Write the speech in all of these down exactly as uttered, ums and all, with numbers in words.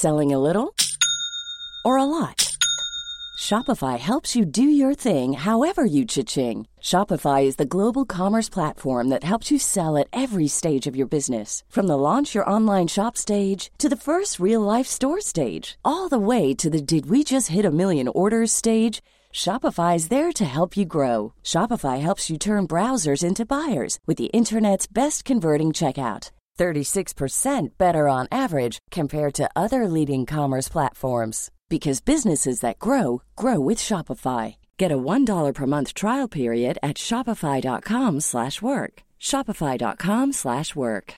Selling a little or a lot? Shopify helps you do your thing however you cha-ching. Shopify is the global commerce platform that helps you sell at every stage of your business. From the launch your online shop stage to the first real-life store stage, all the way to the did we just hit a million orders stage. Shopify is there to help you grow. Shopify helps you turn browsers into buyers with the internet's best converting checkout. thirty-six percent better on average compared to other leading commerce platforms. Because businesses that grow, grow with Shopify. Get a one dollar per month trial period at shopify.com slash work. Shopify.com slash work.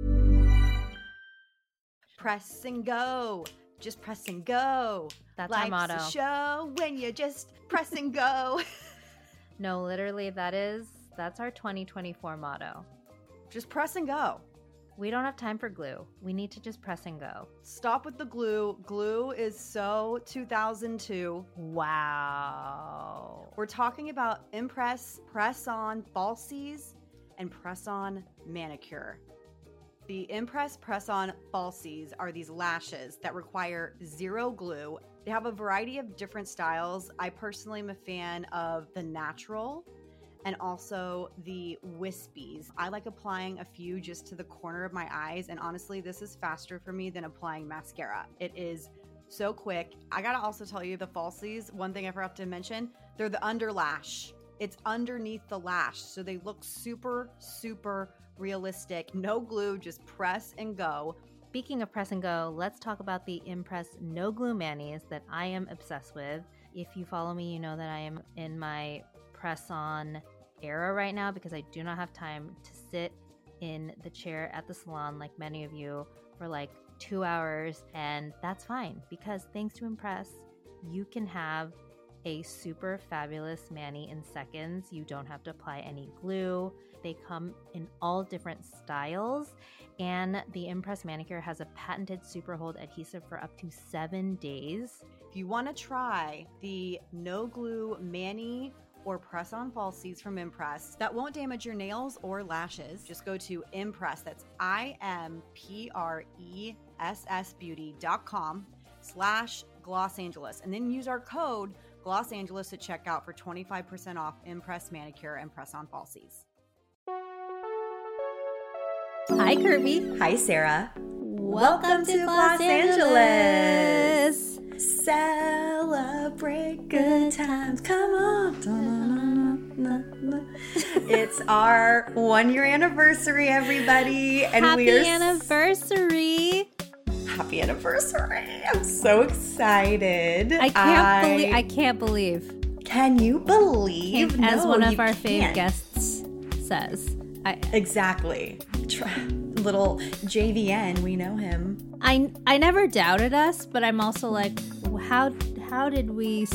Press and go. Just press and go. That's Life's our motto. a show when you just press and go. No, literally, that is, that's our twenty twenty-four motto. Just press and go. We don't have time for glue. We need to just press and go. Stop with the glue. Glue is so two thousand two. Wow. We're talking about Impress Press-On Falsies and Press-On Manicure. The Impress Press-On Falsies are these lashes that require zero glue. They have a variety of different styles. I personally am a fan of the natural and also the wispies. I like applying a few just to the corner of my eyes, and honestly, this is faster for me than applying mascara. It is so quick. I gotta also tell you the falsies, one thing I forgot to mention, they're the under lash. It's underneath the lash, so they look super, super realistic. No glue, just press and go. Speaking of press and go, let's talk about the Impress No Glue Manis that I am obsessed with. If you follow me, you know that I am in my press-on era right now because I do not have time to sit in the chair at the salon like many of you for like two hours, and that's fine because thanks to Impress, you can have a super fabulous mani in seconds. You don't have to apply any glue. They come in all different styles, and the Impress Manicure has a patented super hold adhesive for up to seven days. If you want to try the no glue mani or press-on falsies from Impress that won't damage your nails or lashes, just go to Impress. That's I M P R E S S beauty.com slash Gloss Angeles. And then use our code Gloss Angeles at checkout for twenty-five percent off Impress Manicure and press-on falsies. Hi, Kirby. Hi, Sarah. Welcome, Welcome to Gloss Angeles. Celebrate good times. Come on. It's our one-year anniversary, everybody. And Happy we are anniversary. Happy anniversary. I'm so excited. I can't I... believe I can't believe. Can you believe? As no, one of our can't. fave guests says. I, exactly. Little J V N, we know him. I, I never doubted us, but I'm also like, how how did we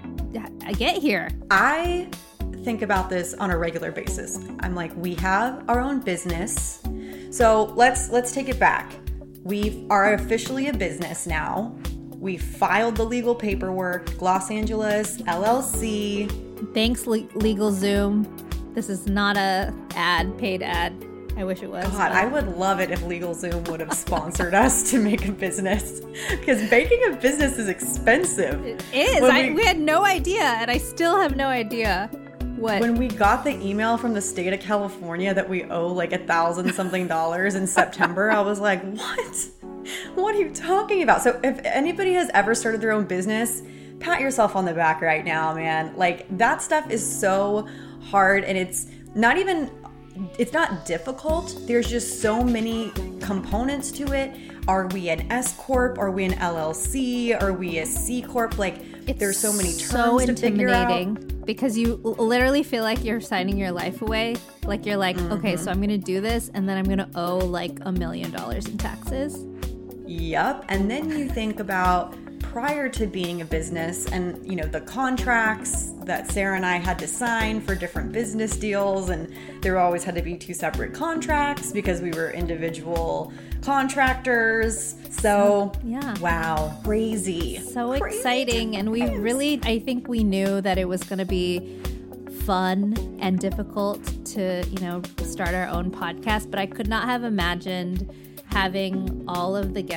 get here? I think about this on a regular basis. I'm like, we have our own business. So let's let's take it back. We are officially a business now. We filed the legal paperwork, Gloss Angeles, L L C. Thanks, Le- LegalZoom. This is not a ad, paid ad. I wish it was. God, but I would love it if LegalZoom would have sponsored us to make a business. Because making a business is expensive. It is. I, we, we had no idea, and I still have no idea what. When we got the email from the state of California that we owe like a thousand something dollars in September, I was like, what? What are you talking about? So if anybody has ever started their own business, pat yourself on the back right now, man. Like, that stuff is so hard, and it's not even... It's not difficult. There's just so many components to it. Are we an S corp? Are we an L L C? Are we a C corp? Like, it's there's so many terms so to figure out. intimidating because you literally feel like you're signing your life away. Like you're like, mm-hmm. okay, so I'm gonna do this, and then I'm gonna owe like a million dollars in taxes. Yep. And then you think about prior to being a business and, you know, the contracts that Sarah and I had to sign for different business deals, and there always had to be two separate contracts because we were individual contractors. So, yeah. Wow, crazy. So crazy exciting. times. And we really, I think we knew that it was going to be fun and difficult to, you know, start our own podcast, but I could not have imagined having all of the guests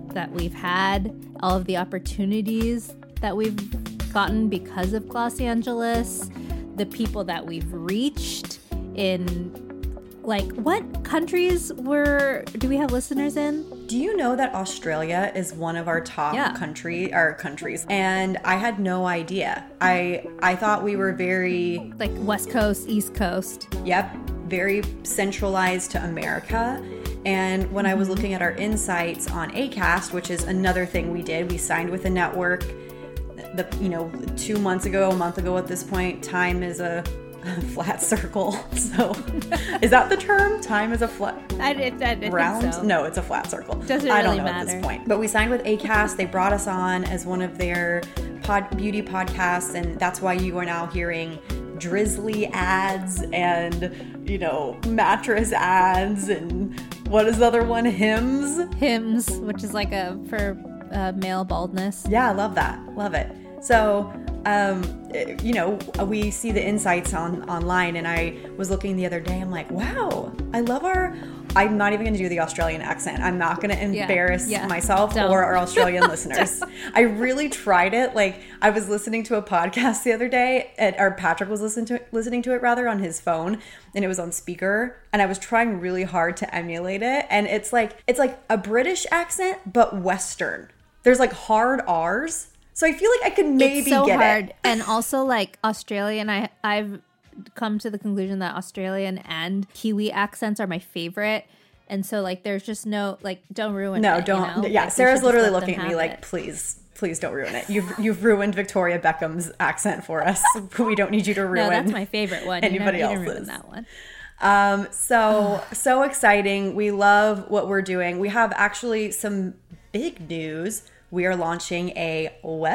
that we've had, all of the opportunities that we've gotten because of Glossy Angeles, the people that we've reached in, like, what countries were do we have listeners in? Do you know that Australia is one of our top Yeah. country or countries? And I had no idea. I I thought we were very, Like West Coast, East Coast. yep, very centralized to America. And when I was looking at our insights on Acast, which is another thing we did, we signed with a network. The you know two months ago, a month ago at this point, time is a flat circle. So, is that the term? Time is a flat I, did, I didn't round? think so. No, it's a flat circle. Doesn't I don't really know at matter. this point. But we signed with Acast. They brought us on as one of their pod beauty podcasts, and that's why you are now hearing Drizzly ads and, you know, mattress ads and what is the other one? Hymns. Hims, which is like a for uh, male baldness. Yeah, I love that. Love it. So, um, you know, we see the insights on online, and I was looking the other day. I'm like, wow, I love our. I'm not even going to do the Australian accent. I'm not going to embarrass yeah. myself Don't. or our Australian listeners. I really tried it. Like, I was listening to a podcast the other day, and, or Patrick was listening to it, listening to it rather on his phone, and it was on speaker. And I was trying really hard to emulate it, and it's like it's like a British accent but Western. There's like hard R's. So I feel like I could maybe It's so get hard. it. And also, like, Australian, I, I've come to the conclusion that Australian and Kiwi accents are my favorite. And so, like, there's just no, like, don't ruin No, it. don't. You know? Yeah, Like, we Sarah's should just literally let looking them at me have like, it. please, please don't ruin it. You've you've ruined Victoria Beckham's accent for us. We don't need you to ruin. No, that's my favorite one. anybody you never, you else's. didn't ruin that one. Um, so so exciting. We love what we're doing. We have actually some big news. We are launching a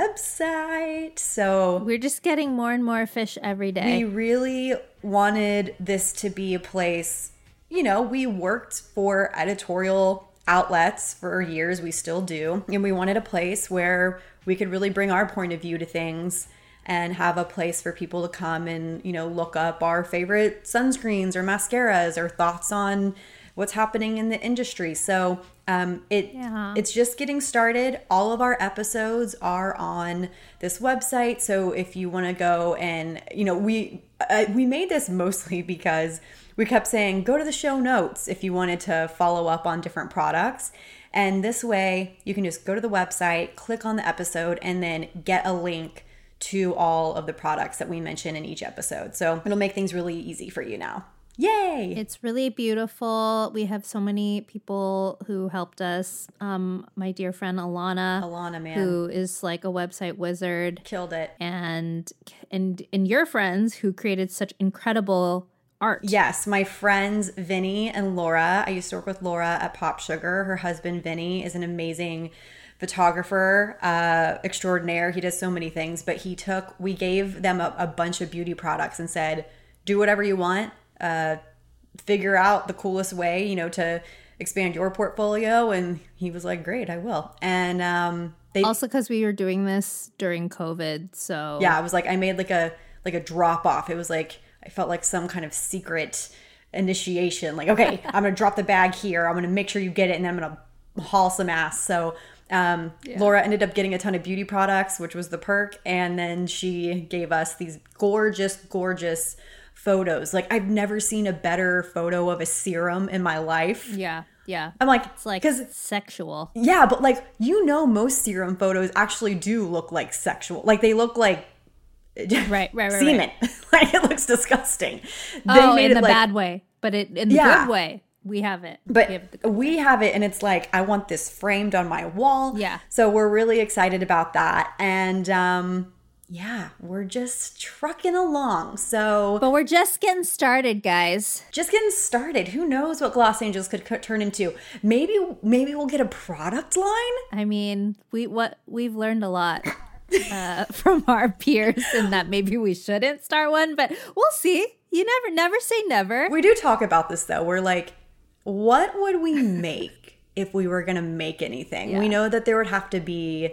website. So We're just getting more and more fish every day. we really wanted this to be a place, you know, we worked for editorial outlets for years. We still do. And we wanted a place where we could really bring our point of view to things and have a place for people to come and, you know, look up our favorite sunscreens or mascaras or thoughts on what's happening in the industry. So um, it Yeah. it's just getting started. All of our episodes are on this website. So if you want to go and, you know, we uh, we made this mostly because we kept saying, go to the show notes if you wanted to follow up on different products. And this way you can just go to the website, click on the episode, and then get a link to all of the products that we mention in each episode. So it'll make things really easy for you now. Yay! It's really beautiful. We have so many people who helped us. Um, my dear friend Alana, Alana, man. who is like a website wizard, Killed it. and and and your friends who created such incredible art. Yes, my friends Vinny and Laura. I used to work with Laura at Pop Sugar. Her husband Vinny is an amazing photographer uh, extraordinaire. He does so many things, but he took, we gave them a, a bunch of beauty products and said, do whatever you want. Uh, figure out the coolest way, you know, to expand your portfolio. And he was like, great, I will. And um, they Also, because we were doing this during COVID, so yeah, I was like, I made like a like a drop off. It was like I felt like some kind of secret initiation. Like, okay, I'm gonna drop the bag here. I'm gonna make sure you get it, and then I'm gonna haul some ass. So um, Yeah. Laura ended up getting a ton of beauty products, which was the perk, and then she gave us these gorgeous, gorgeous photos. Like, I've never seen a better photo of a serum in my life. yeah, yeah. I'm like, It's like because sexual. yeah, but like, you know, most serum photos actually do look like sexual. Like, they look like Right, right, right, right. semen. Like, it looks disgusting. They Oh, made in it the like, bad way, but it in the Yeah. good way. We have it. but we have the good we have it, and it's like, I want this framed on my wall. Yeah. So we're really excited about that. And um, yeah, we're just trucking along. So But we're just getting started, guys. just getting started. Who knows what Gloss Angels could, could turn into? Maybe, maybe we'll get a product line. I mean, we what we've learned a lot uh, from our peers, and that maybe we shouldn't start one, but we'll see. You never, never say never. We do talk about this though. We're like, what would we make if we were gonna make anything? Yeah. We know that there would have to be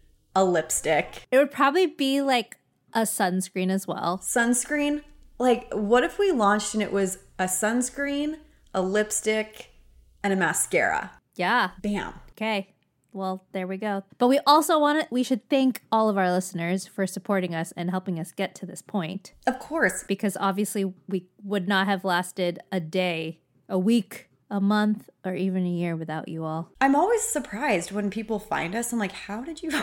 a lipstick, It would probably be like a sunscreen as well. sunscreen. Like, what if we launched and it was a sunscreen, a lipstick, and a mascara? Yeah. Bam. Okay. well, there we go. But we also want to, we should thank all of our listeners for supporting us and helping us get to this point. Of course. Because obviously we would not have lasted a day, a week, a month, or even a year without you all. I'm always surprised when people find us. I'm like, how did you...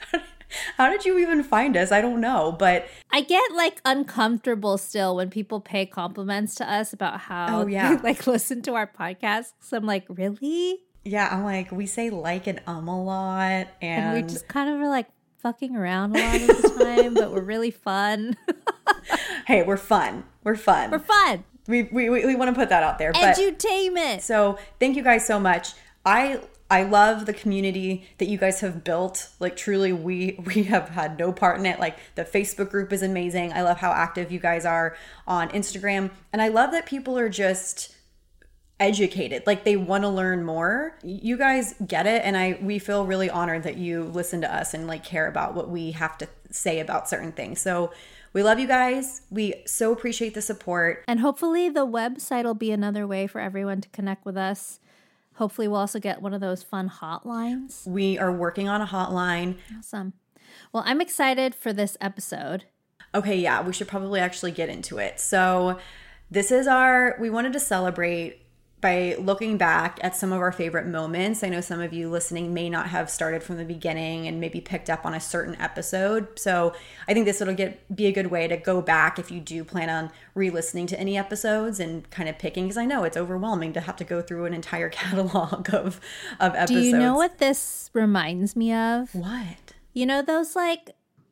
How did you even find us? I don't know, but... I get, like, uncomfortable still when people pay compliments to us about how oh, yeah. they, like, listen to our podcast. So I'm like, really? Yeah, I'm like, we say like and um a lot, and... and we just kind of are, like, fucking around a lot of the time, but we're really fun. Hey, we're fun. We're fun. We're fun. We we, we, we want to put that out there. Edutainment. But, so thank you guys so much. I... I love the community that you guys have built. Like, truly, we we have had no part in it. Like, the Facebook group is amazing. I love how active you guys are on Instagram. And I love that people are just educated. Like, they want to learn more. You guys get it. And I we feel really honored that you listen to us and, like, care about what we have to say about certain things. So we love you guys. We so appreciate the support. And hopefully the website will be another way for everyone to connect with us. Hopefully we'll also get one of those fun hotlines. We are working on a hotline. Awesome. Well, I'm excited for this episode. Okay, yeah, we should probably actually get into it. So this is our, we wanted to celebrate by looking back at some of our favorite moments. I know some of you listening may not have started from the beginning and maybe picked up on a certain episode. So I think this will get be a good way to go back if you do plan on re-listening to any episodes and kind of picking, because I know it's overwhelming to have to go through an entire catalog of, of episodes. Do you know what this reminds me of? What? You know those like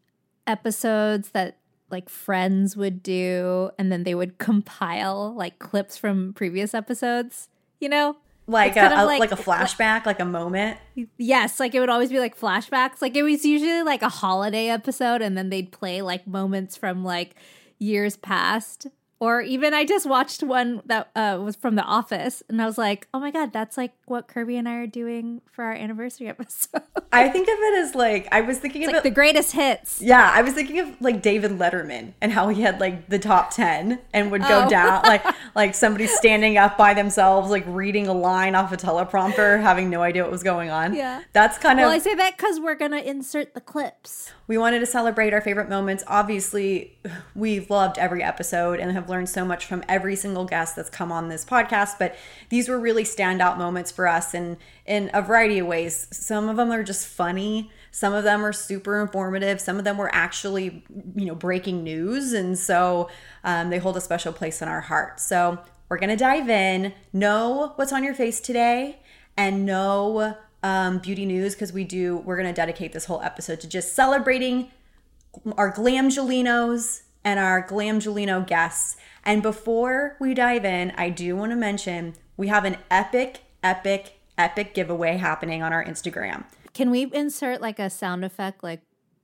episodes that like Friends would do, and then they would compile like clips from previous episodes, you know? Like a, a like, like a flashback, like, like a moment? Yes, like it would always be like flashbacks. Like it was usually like a holiday episode, and then they'd play like moments from like years past. Or even I just watched one that uh, was from The Office, and I was like, oh my God, that's like what Kirby and I are doing for our anniversary episode. I think of it as like, I was thinking it's of like it, the greatest hits. Yeah, I was thinking of like David Letterman and how he had like the top ten and would go oh. down, like like somebody standing up by themselves, like reading a line off a teleprompter, having no idea what was going on. Yeah. That's kind of... Well, I say that because we're going to insert the clips. We wanted to celebrate our favorite moments. Obviously, we've loved every episode and have learned so much from every single guest that's come on this podcast. But these were really standout moments for us in, in a variety of ways. Some of them are just funny. Some of them are super informative. Some of them were actually, you know, breaking news. And so um, they hold a special place in our heart. So we're going to dive in, know what's on your face today, and know... Um, beauty news, because we do, we're going to dedicate this whole episode to just celebrating our Glamgelinos and our Glamgelino guests. And before we dive in, I do want to mention we have an epic, epic, epic giveaway happening on our Instagram. Can we insert like a sound effect, like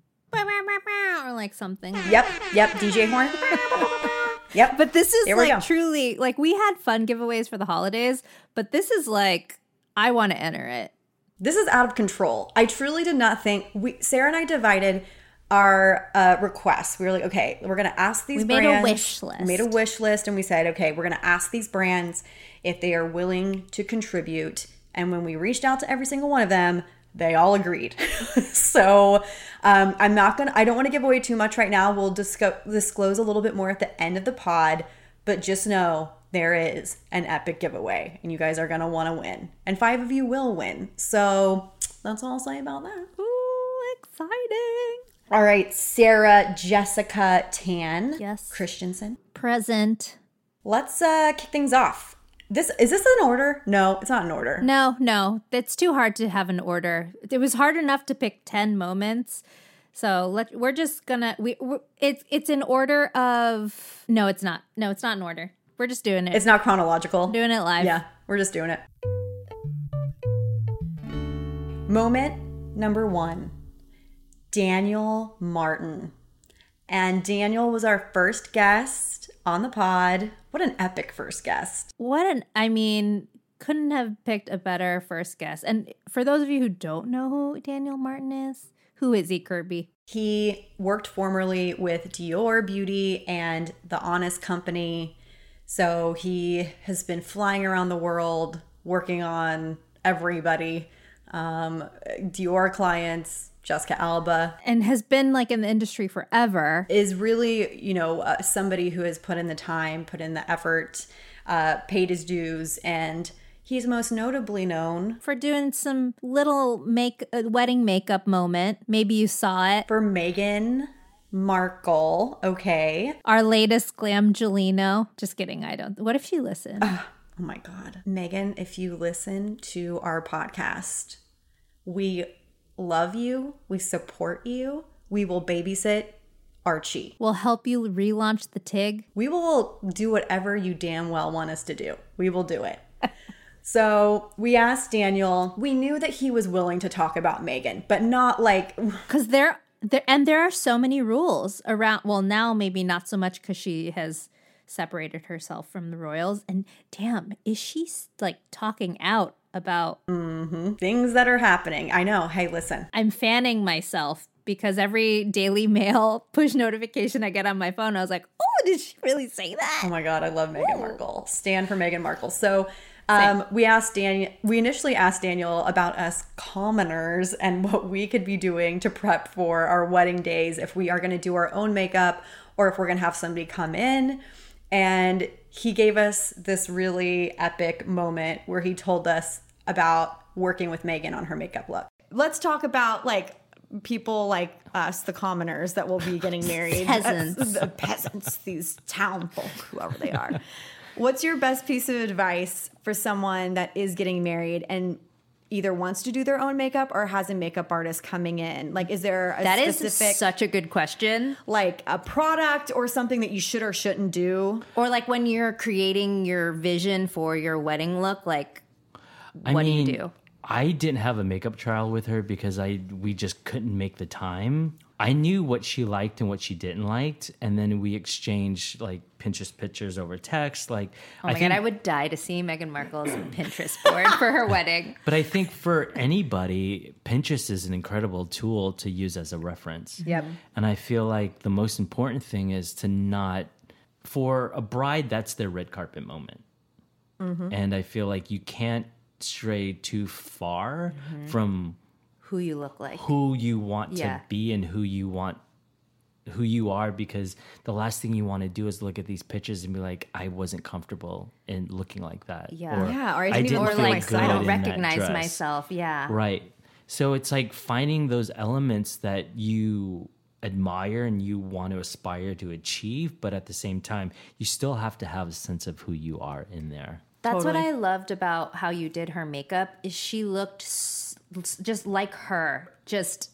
or like something? Yep, yep, D J horn. Yep. But this is like truly, like we had fun giveaways for the holidays, but this is like, I want to enter it. This is out of control. I truly did not think we Sarah and I divided our uh, requests. We were like, okay, we're going to ask these we brands. We made a wish list. We made a wish list and we said, okay, we're going to ask these brands if they are willing to contribute. And when we reached out to every single one of them, they all agreed. so um, I'm not going to, I don't want to give away too much right now. We'll discuss, disclose a little bit more at the end of the pod, but just know there is an epic giveaway and you guys are going to want to win. And five of you will win. So that's all I'll say about that. Ooh, exciting. All right, Sarah Jessica Tan. Yes. Christensen. Present. Let's uh, kick things off. This is this in order? No, it's not in order. No, no. It's too hard to have an order. It was hard enough to pick ten moments. So let we're just gonna we we're, it's it's in order of no, it's not. No, it's not in order. We're just doing it. It's not chronological. Doing it live. Yeah, we're just doing it. Moment number one, Daniel Martin. And Daniel was our first guest on the pod. What an epic first guest. What an, I mean, couldn't have picked a better first guest. And for those of you who don't know who Daniel Martin is, who is he, Kirby? He worked formerly with Dior Beauty and The Honest Company. So he has been flying around the world working on everybody. Um, Dior clients, Jessica Alba. And has been like in the industry forever. Is really, you know, uh, somebody who has put in the time, put in the effort, uh, paid his dues, and he's most notably known for doing some little make uh, wedding makeup moment. Maybe you saw it. For Meghan Markle, okay. Our latest Glamgelino. Just kidding, I don't. What if she listened? Uh, oh my God. Meghan, if you listen to our podcast, we love you. We support you. We will babysit Archie. We'll help you relaunch the Tig. We will do whatever you damn well want us to do. We will do it. So we asked Daniel, we knew that he was willing to talk about Meghan, but not like... Because there, there, and there are so many rules around, well, now maybe not so much because she has separated herself from the royals. And damn, is she like talking out about... Mm-hmm. Things that are happening. I know. Hey, listen. I'm fanning myself because every Daily Mail push notification I get on my phone, I was like, oh, did she really say that? Oh my God, I love Meghan Ooh. Markle. Stand for Meghan Markle. So... Um, we asked Daniel, we initially asked Daniel about us commoners and what we could be doing to prep for our wedding days, if we are going to do our own makeup or if we're going to have somebody come in. And he gave us this really epic moment where he told us about working with Meghan on her makeup look. Let's talk about like people like us, the commoners that will be getting married. Peasants. The peasants, these town folk, whoever they are. What's your best piece of advice for someone that is getting married and either wants to do their own makeup or has a makeup artist coming in? Like, is there a that specific... is such a good question. Like a product or something that you should or shouldn't do? Or like when you're creating your vision for your wedding look, like, I what mean, do you do? I didn't have a makeup trial with her because I we just couldn't make the time. I knew what she liked and what she didn't like, and then we exchanged like Pinterest pictures over text. Like, oh my I think, God, I would die to see Meghan Markle's Pinterest board for her wedding. But I think for anybody, Pinterest is an incredible tool to use as a reference. Yep. And I feel like the most important thing is to not, for a bride, that's their red carpet moment. Mm-hmm. And I feel like you can't stray too far mm-hmm. from who you look like, who you want yeah. to be and who you want, who you are, because the last thing you want to do is look at these pictures and be like, I wasn't comfortable in looking like that. Yeah. Or, yeah, or I didn't, I didn't even or feel like, good I don't in recognize that dress. myself. Yeah. Right. So it's like finding those elements that you admire and you want to aspire to achieve, but at the same time, you still have to have a sense of who you are in there. That's Totally. what I loved about how you did her makeup is she looked s- just like her, just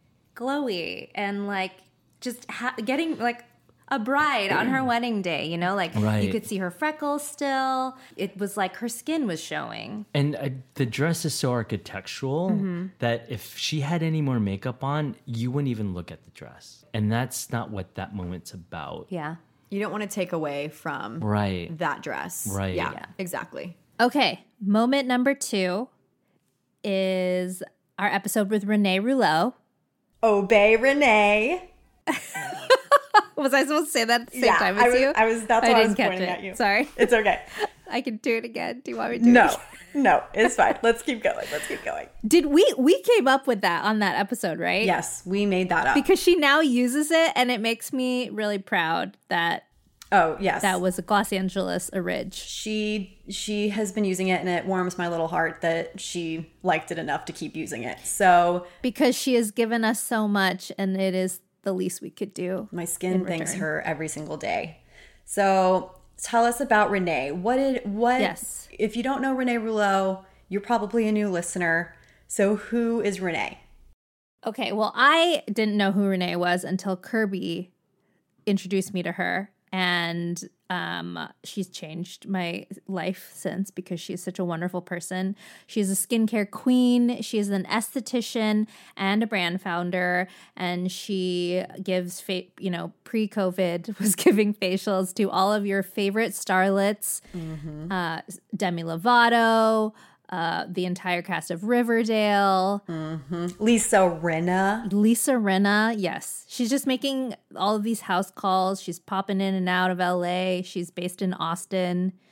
glowy and like just ha- getting like a bride on her wedding day, you know, like right. you could see her freckles still. It was like her skin was showing. And uh, the dress is so architectural mm-hmm. that if she had any more makeup on, you wouldn't even look at the dress. And that's not what that moment's about. Yeah. You don't want to take away from right. that dress. Right. Yeah, yeah, exactly. Okay. Moment number two is our episode with Renee Rouleau. Obey Renee. Was I supposed to say that at the same yeah, time as I was, you? I was, that's I why I didn't was catch pointing it. at you. Sorry. It's okay. I can do it again. Do you want me to do no, it again? No, it's fine. Let's keep going. Let's keep going. Did we, we came up with that on that episode, right? Yes, we made that up. Because she now uses it and it makes me really proud that Oh, yes. that was a Los Angeles orig. She she has been using it and it warms my little heart that she liked it enough to keep using it. So because she has given us so much and it is the least we could do. My skin thanks her every single day. So tell us about Renee. What did what yes. If you don't know Renee Rouleau, you're probably a new listener. So who is Renee? Okay, well, I didn't know who Renee was until Kirby introduced me to her. And um, she's changed my life since because she's such a wonderful person. She's a skincare queen. She's an esthetician and a brand founder. And she gives, fa- you know, pre-COVID was giving facials to all of your favorite starlets. Mm-hmm. Uh, Demi Lovato, uh, the entire cast of Riverdale. Mm-hmm. Lisa Rinna. Lisa Rinna, yes. She's just making all of these house calls. She's popping in and out of L A. She's based in Austin.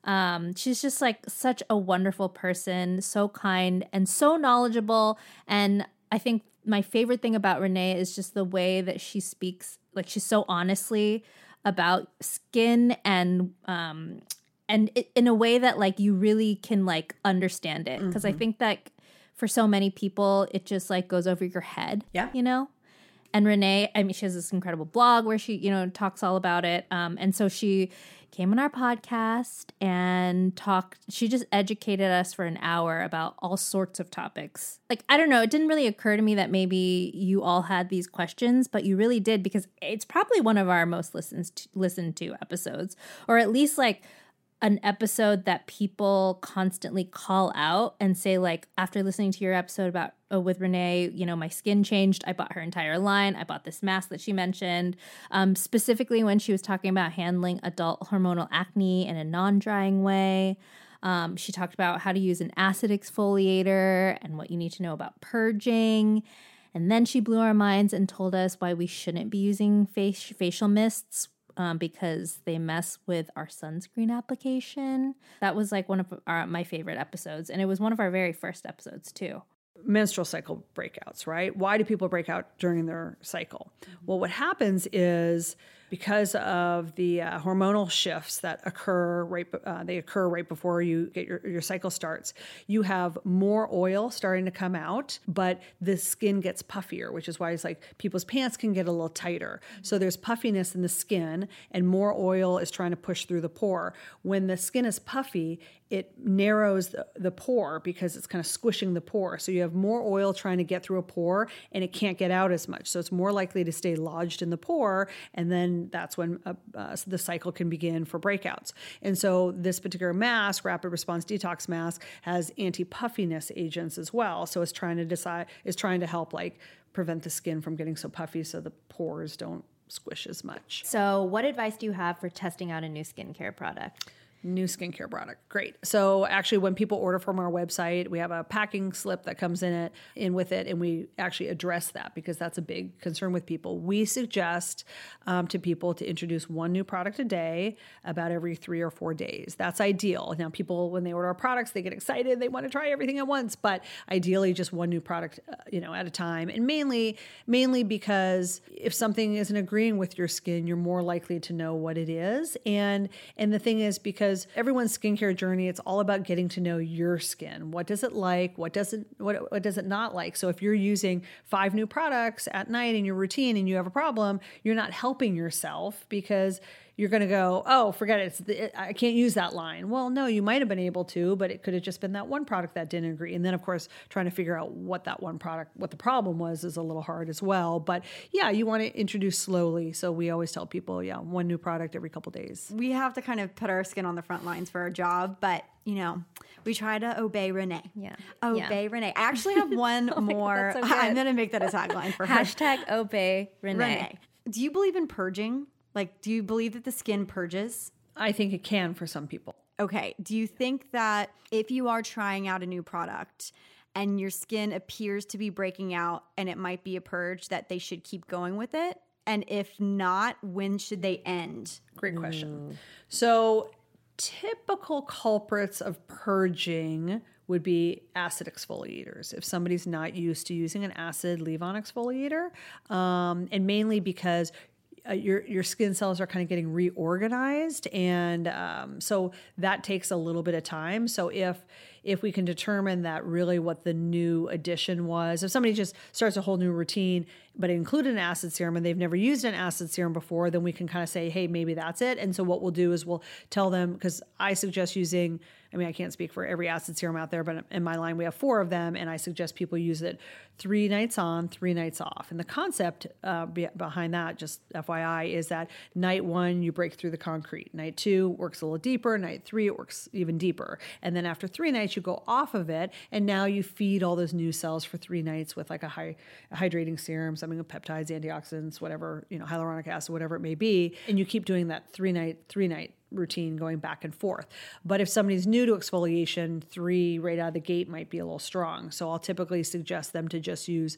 Um, she's just like such a wonderful person, so kind and so knowledgeable. And I think my favorite thing about Renee is just the way that she speaks. Like she's so honestly about skin and um, and it, in a way that like you really can like understand it. Because mm-hmm. I think that for so many people, it just like goes over your head. Yeah, you know. And Renee, I mean, she has this incredible blog where she, you know, talks all about it. Um, and so she came on our podcast and talked. She just educated us for an hour about all sorts of topics. Like, I don't know, it didn't really occur to me that maybe you all had these questions, but you really did, because it's probably one of our most listened to, listened to episodes, or at least like an episode that people constantly call out and say, like, after listening to your episode about uh, with Renee, you know, my skin changed. I bought her entire line. I bought this mask that she mentioned, um, specifically when she was talking about handling adult hormonal acne in a non-drying way. Um, she talked about how to use an acid exfoliator and what you need to know about purging. And then she blew our minds and told us why we shouldn't be using face- facial mists, Um, because they mess with our sunscreen application. That was like one of our, my favorite episodes. And it was one of our very first episodes too. Menstrual cycle breakouts, right? Why do people break out during their cycle? Well, what happens is because of the uh, hormonal shifts that occur right, uh, they occur right before you get your, your cycle starts, you have more oil starting to come out, but the skin gets puffier, which is why it's like people's pants can get a little tighter. So there's puffiness in the skin and more oil is trying to push through the pore. When the skin is puffy, it narrows the, the pore because it's kind of squishing the pore. So you have more oil trying to get through a pore and it can't get out as much. So it's more likely to stay lodged in the pore. And then that's when uh, uh, the cycle can begin for breakouts. And so this particular mask, Rapid Response Detox Mask, has anti-puffiness agents as well. So it's trying to decide, is trying to help like prevent the skin from getting so puffy so the pores don't squish as much. So what advice do you have for testing out a new skincare product? New skincare product. Great. So actually when people order from our website, we have a packing slip that comes in it in with it. And we actually address that because that's a big concern with people. We suggest um, to people to introduce one new product a day about every three or four days. That's ideal. Now people, when they order our products, they get excited. They want to try everything at once, but ideally just one new product, uh, you know, at a time. And mainly, mainly because if something isn't agreeing with your skin, you're more likely to know what it is. And, and the thing is, because everyone's skincare journey, it's all about getting to know your skin. What does it like? What does it, what, what does it not like? So if you're using five new products at night in your routine and you have a problem, you're not helping yourself because you're going to go, oh, forget it. It's the, it. I can't use that line. Well, no, you might have been able to, but it could have just been that one product that didn't agree. And then, of course, trying to figure out what that one product, what the problem was is a little hard as well. But yeah, you want to introduce slowly. So we always tell people, yeah, one new product every couple days. We have to kind of put our skin on the front lines for our job, but you know, we try to obey Renee. Yeah. Obey yeah. Renee. I actually have one oh more. God, so I'm going to make that a tagline for her. Hashtag obey Renee. Renee. Do you believe in purging? Like, do you believe that the skin purges? I think it can for some people. Okay. Do you think that if you are trying out a new product and your skin appears to be breaking out and it might be a purge, that they should keep going with it? And if not, when should they end? Great question. Mm. So typical culprits of purging would be acid exfoliators. If somebody's not used to using an acid leave-on exfoliator, um, and mainly because Uh, your your skin cells are kind of getting reorganized, and um, so that takes a little bit of time. So if if we can determine that really what the new addition was, if somebody just starts a whole new routine but included an acid serum and they've never used an acid serum before, then we can kind of say, hey, maybe that's it. And so what we'll do is we'll tell them, because I suggest using, I mean, I can't speak for every acid serum out there, but in my line we have four of them, and I suggest people use it three nights on, three nights off. And the concept uh, be- behind that, just F Y I, is that night one, you break through the concrete. Night two works a little deeper. Night three, it works even deeper. And then after three nights, you go off of it, and now you feed all those new cells for three nights with like a high a hydrating serum, something with peptides, antioxidants, whatever, you know, hyaluronic acid, whatever it may be. And you keep doing that three night, three night routine going back and forth. But if somebody's new to exfoliation, three right out of the gate might be a little strong. So I'll typically suggest them to just use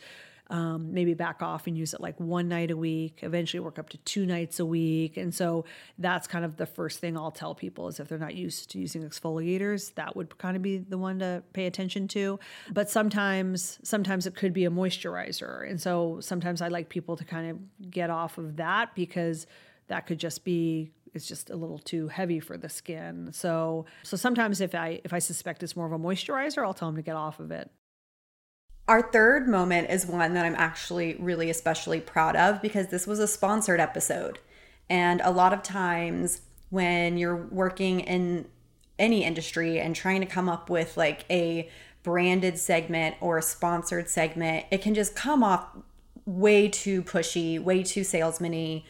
um, maybe back off and use it like one night a week, eventually work up to two nights a week. And so that's kind of the first thing I'll tell people is if they're not used to using exfoliators, that would kind of be the one to pay attention to. But sometimes, sometimes it could be a moisturizer. And so sometimes I like people to kind of get off of that because that could just be, it's just a little too heavy for the skin. So, so sometimes if I, if I suspect it's more of a moisturizer, I'll tell them to get off of it. Our third moment is one that I'm actually really especially proud of because this was a sponsored episode. And a lot of times when you're working in any industry and trying to come up with like a branded segment or a sponsored segment, it can just come off way too pushy, way too salesman-y.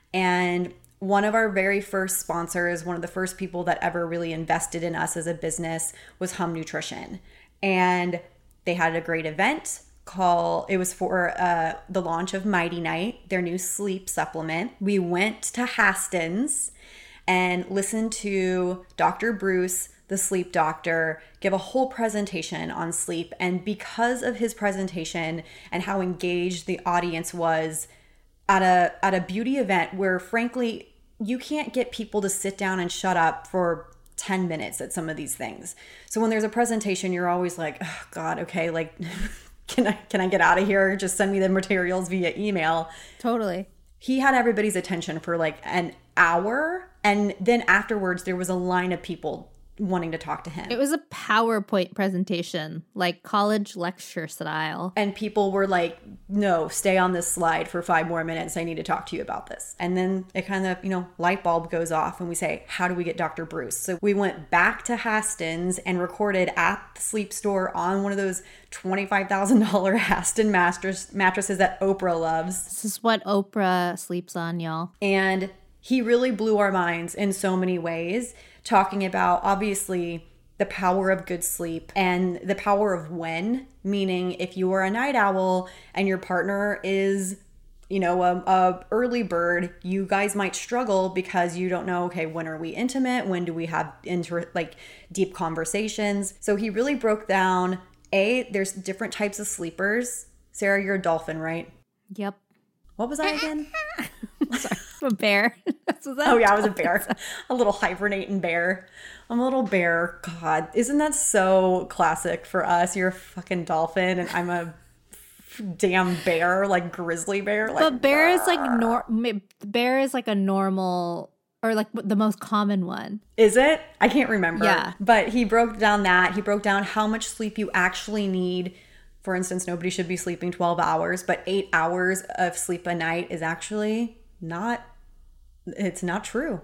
And one of our very first sponsors, one of the first people that ever really invested in us as a business was Hum Nutrition. And they had a great event called, it was for uh, the launch of Mighty Night, their new sleep supplement. We went to Haston's and listened to Doctor Bruce, the sleep doctor, give a whole presentation on sleep. And because of his presentation and how engaged the audience was at a at a beauty event where frankly, you can't get people to sit down and shut up for ten minutes at some of these things. So when there's a presentation, you're always like, oh God, okay, like, can I, can I get out of here? Just send me the materials via email. Totally. He had everybody's attention for like an hour. And then afterwards, there was a line of people wanting to talk to him. It was a PowerPoint presentation, like college lecture style. And people were like, no, stay on this slide for five more minutes. I need to talk to you about this. And then it kind of, you know, light bulb goes off and we say, how do we get Doctor Bruce? So we went back to Haston's and recorded at the sleep store on one of those twenty-five thousand dollars Haston mattress, mattresses that Oprah loves. This is what Oprah sleeps on, y'all. And he really blew our minds in so many ways, talking about obviously the power of good sleep and the power of when, meaning if you are a night owl and your partner is, you know, a, a early bird, you guys might struggle because you don't know, okay, when are we intimate? When do we have inter- like deep conversations? So he really broke down, A, there's different types of sleepers. Sarah, you're a dolphin, right? Yep. What was I again? Sorry, a bear. So that, oh yeah, I was a bear. A little hibernating bear. I'm a little bear. God, isn't that so classic for us? You're a fucking dolphin and I'm a damn bear, like grizzly bear. Like, but bear is like nor- bear is like a normal or like the most common one. Is it? I can't remember. Yeah. But he broke down that. He broke down how much sleep you actually need. For instance, nobody should be sleeping twelve hours, but eight hours of sleep a night is actually not, it's not true.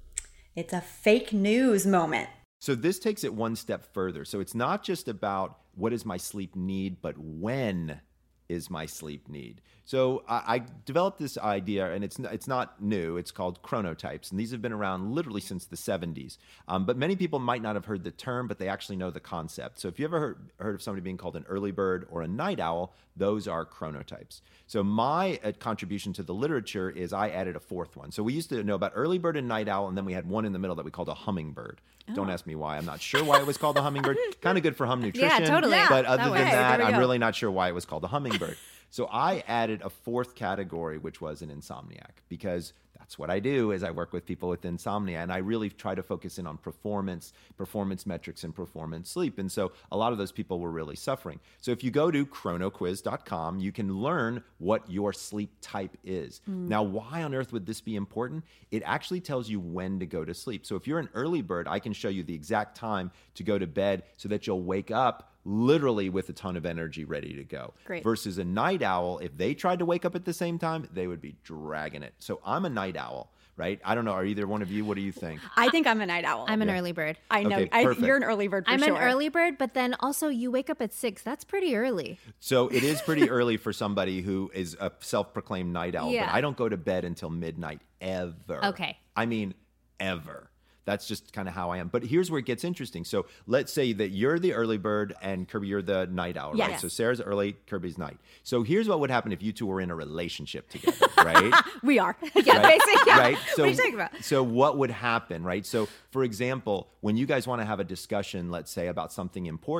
It's a fake news moment. So this takes it one step further. So it's not just about what is my sleep need, but when is my sleep need. So I, I developed this idea, and it's it's not new. It's called chronotypes, and these have been around literally since the seventies. Um, but many people might not have heard the term, but they actually know the concept. So if you ever heard, heard of somebody being called an early bird or a night owl, those are chronotypes. So my uh, contribution to the literature is I added a fourth one. So we used to know about early bird and night owl, and then we had one in the middle that we called a hummingbird. Oh. Don't ask me why. I'm not sure why it was called a hummingbird. Kind of good for hum nutrition. Yeah, totally. But other that than way. that, I'm go. really not sure why it was called a hummingbird. So I added a fourth category, which was an insomniac, because that's what I do is I work with people with insomnia, and I really try to focus in on performance, performance metrics, and performance sleep. And so a lot of those people were really suffering. So if you go to chrono quiz dot com, you can learn what your sleep type is. Mm. Now, why on earth would this be important? It actually tells you when to go to sleep. So if you're an early bird, I can show you the exact time to go to bed so that you'll wake up literally with a ton of energy ready to go. Great. Versus a night owl, if they tried to wake up at the same time, they would be dragging it. So I'm a night owl, right? I don't know. Are either one of you? What do you think? I think I'm a night owl. I'm an Yeah. early bird. I know. Okay, I, perfect. you're an early bird for I'm sure. an early bird, but then also you wake up at six. That's pretty early. So it is pretty early for somebody who is a self-proclaimed night owl, Yeah. but I don't go to bed until midnight ever. Okay. I mean, ever. That's just kind of how I am. But here's where it gets interesting. So let's say that you're the early bird and Kirby, you're the night owl, right? Yes. So Sarah's early, Kirby's night. So here's what would happen if you two were in a relationship together, right? We are. Yeah, Right? basically. Yeah. Right? So, what are you talking about? so what would happen, right? So, for example, when you guys want to have a discussion, let's say, about something important,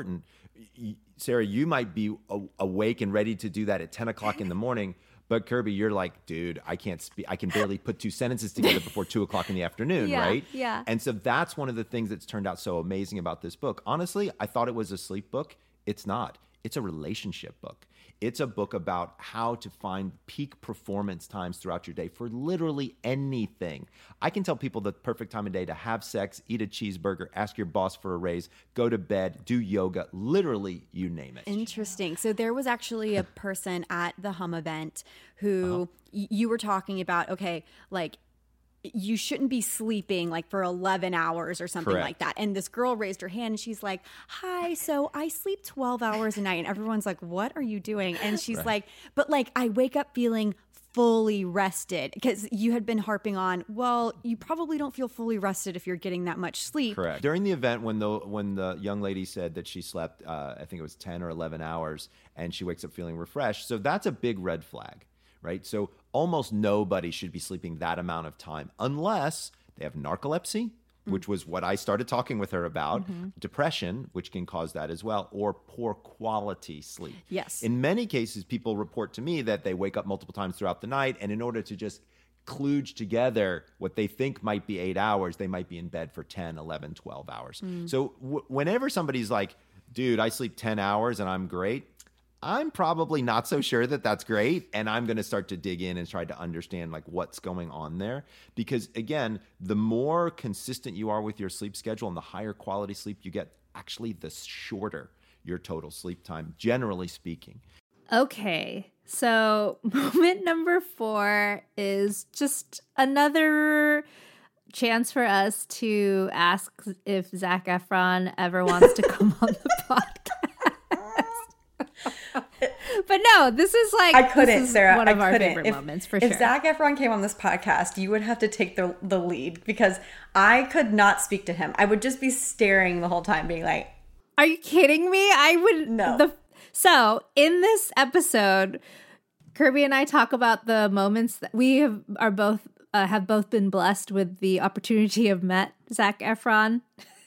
y- Sarah, you might be a- awake and ready to do that at ten o'clock in the morning. But Kirby, you're like, dude, I can't speak. I can barely put two sentences together before two o'clock in the afternoon, Yeah, right? yeah. And so that's one of the things that's turned out so amazing about this book. Honestly, I thought it was a sleep book. It's not. It's a relationship book. It's a book about how to find peak performance times throughout your day for literally anything. I can tell people the perfect time of day to have sex, eat a cheeseburger, ask your boss for a raise, go to bed, do yoga, literally you name it. Interesting. So there was actually a person at the Hum event who y- you were talking about, okay, like you shouldn't be sleeping like for eleven hours or something Correct. like that. And this girl raised her hand and she's like, hi, so I sleep twelve hours a night. And everyone's like, what are you doing? And she's Right. like, but like I wake up feeling fully rested, because you had been harping on, well, you probably don't feel fully rested if you're getting that much sleep. Correct. During the event, when the when the young lady said that she slept, uh, I think it was ten or eleven hours, and she wakes up feeling refreshed. So that's a big red flag, right? So almost nobody should be sleeping that amount of time unless they have narcolepsy, which was what I started talking with her about, Mm-hmm. depression, which can cause that as well, or poor quality sleep. Yes. In many cases, people report to me that they wake up multiple times throughout the night, and in order to just kludge together what they think might be eight hours, they might be in bed for ten, eleven, twelve hours. So w- whenever somebody's like, dude, I sleep ten hours and I'm great, I'm probably not so sure that that's great. And I'm going to start to dig in and try to understand like what's going on there. Because again, the more consistent you are with your sleep schedule and the higher quality sleep you get, actually the shorter your total sleep time, generally speaking. Okay, so moment number four is just another chance for us to ask if Zac Efron ever wants to come on the podcast. But no, this is like I couldn't, this is Sarah. one I of our couldn't. favorite if, moments for if sure. Zac Efron came on this podcast, you would have to take the the lead, because I could not speak to him. I would just be staring the whole time, being like, Are you kidding me? I would No. The, so in this episode, Kirby and I talk about the moments that we have are both uh, have both been blessed with the opportunity of met Zac Efron.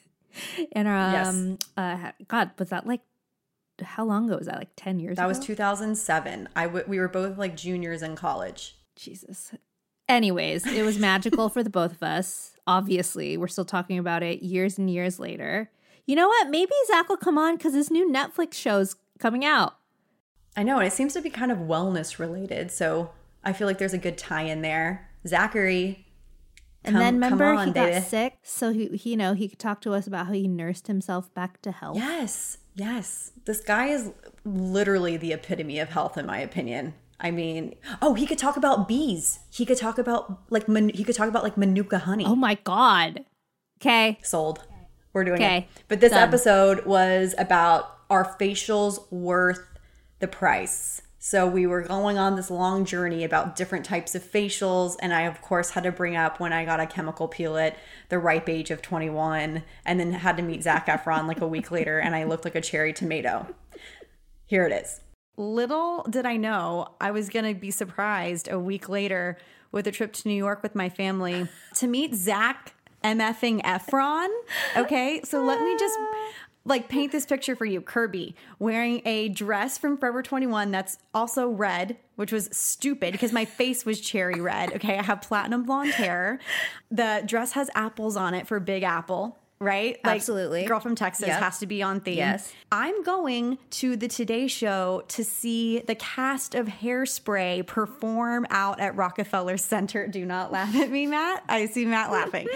And um, uh, God, was that like how long ago was that? Like ten years that ago? was two thousand seven. I w- we were both like juniors in college. Jesus. Anyways, it was magical for the both of us. Obviously, we're still talking about it years and years later. You know what? Maybe Zac will come on because this new Netflix show's coming out. I know, and it seems to be kind of wellness related, so I feel like there's a good tie in there. Zachary, And come- then come remember on, he got baby. sick, so he, he, you know, he could talk to us about how he nursed himself back to health. Yes, yes. This guy is literally the epitome of health, in my opinion. I mean, oh, he could talk about bees. He could talk about like man- he could talk about like Manuka honey. Oh my God. Okay. Sold. We're doing Okay, it. But this done. episode was about are facials worth the price? So we were going on this long journey about different types of facials. And I, of course, had to bring up when I got a chemical peel at the ripe age of twenty-one, and then had to meet Zac Efron like a week later, and I looked like a cherry tomato. Here it is. Little did I know I was going to be surprised a week later with a trip to New York with my family to meet Zac MFing Efron. Okay, so let me just like paint this picture for you. Kirby wearing a dress from Forever twenty-one that's also red, which was stupid because my face was cherry red. Okay, I have platinum blonde hair. The dress has apples on it for Big Apple. Right? Like, Absolutely. Girl from Texas Yep. has to be on theme. Yes. I'm going to the Today Show to see the cast of Hairspray perform out at Rockefeller Center. Do not laugh at me, Matt. I see Matt laughing.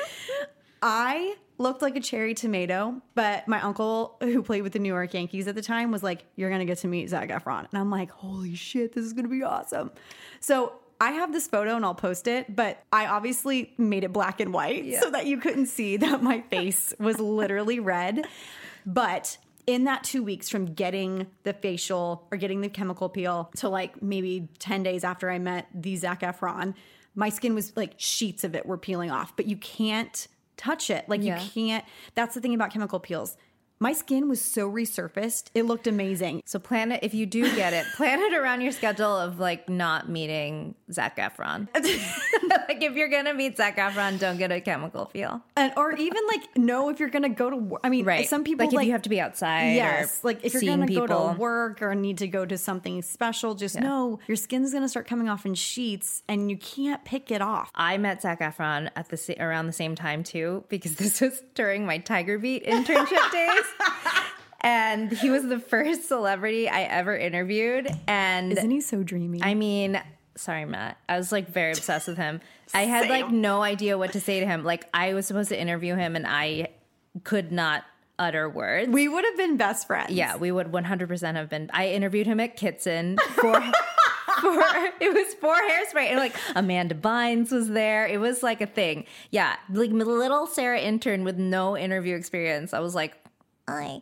I looked like a cherry tomato, but my uncle, who played with the New York Yankees at the time, was like, you're going to get to meet Zac Efron. And I'm like, holy shit, this is going to be awesome. So I have this photo and I'll post it, but I obviously made it black and white so that you couldn't see that my face was literally red. But in that two weeks from getting the facial or getting the chemical peel to like maybe ten days after I met the Zac Efron, my skin was like sheets of it were peeling off, but you can't touch it. Like Yeah. you can't. That's the thing about chemical peels. my skin was so resurfaced. It looked amazing. So plan it, if you do get it, plan it around your schedule of like not meeting Zac Efron. Like if you're going to meet Zac Efron, don't get a chemical peel. And, or even like know if you're going to go to work. I mean, Right. some people like, like if you have to be outside yes, or like if you're seeing going to go people. to work or need to go to something special, just know your skin's going to start coming off in sheets and you can't pick it off. I met Zac Efron at the sa- around the same time too, because this was during my Tiger Beat internship days. And he was the first celebrity I ever interviewed. And Isn't he so dreamy? I mean, sorry, Matt. I was like very obsessed with him. I had like no idea what to say to him. Like I was supposed to interview him and I could not utter words. we would have been best friends. Yeah, we would one hundred percent have been. I interviewed him at Kitson for, for it was for Hairspray. And like Amanda Bynes was there. It was like a thing. Yeah, like little Sarah intern with no interview experience. I was like, I.